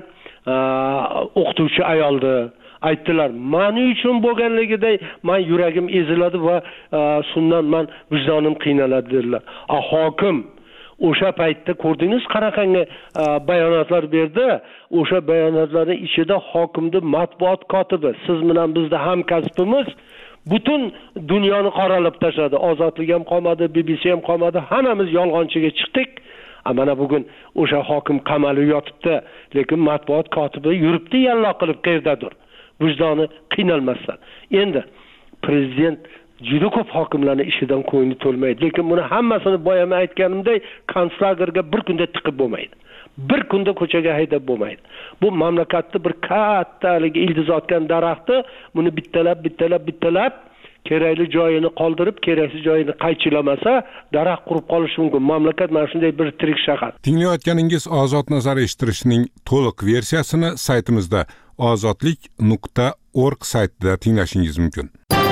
o'qituvchi ayoldi. Aytdilar, meni uchun bo'lganligida men yuragim eziladi va shundan men vijdonim qiynaladi dedilar. Hokim o'sha paytda ko'rdingiz qanaqangi bayonotlar berdi. O'sha bayonotlarning ichida hokimning matbuot kotibi, siz bilan bizda hamkasbimiz butun dunyoni qoralab tashladi. Ozodlik ham qolmadi, BBC ham qolmadi, hammamiz yolg'onchiga chiqdik. Mana bugun o'sha hokim qamalib yotibdi, lekin matbuot kotibi yuribdi yallo qilib qayerdadir. Vijdoni qiynalmasdan. Endi prezident juda ko'p hokimlarning ishidan ko'ngli to'lmaydi, lekin buni hammasini boyama aytganimday konslagerga bir kunda tiqib bo'lmaydi. Bir kunda ko'chaga haydab bo'lmaydi. Bu mamlakatda bir katta ildiz otgan daraxtni buni bittalab kerakli joyini qoldirib, keraksiz joyini qaychilamasa, daraxt qurib qolishi mumkin. Mamlakat mana shunday bir tirik shahar. Tinglayotganingiz Ozod nazar eshittirishning to'liq versiyasini saytimizda ozodlik.org saytida tinglashingiz mumkin.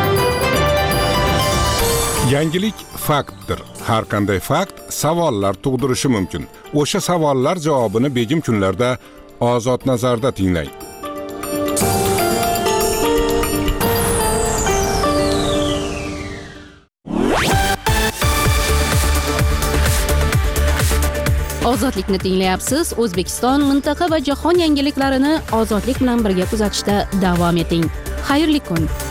Yangilik faktdir. Har qanday fakt savollar tug'dirishi mumkin. O'sha savollar javobini begim kunlarda Ozod nazarda tinglang. Ozodlikni tinglayapsiz. O'zbekiston, mintaqa va jahon yangiliklarini ozodlik bilan birga kuzatishda davom eting. Xayrli kun.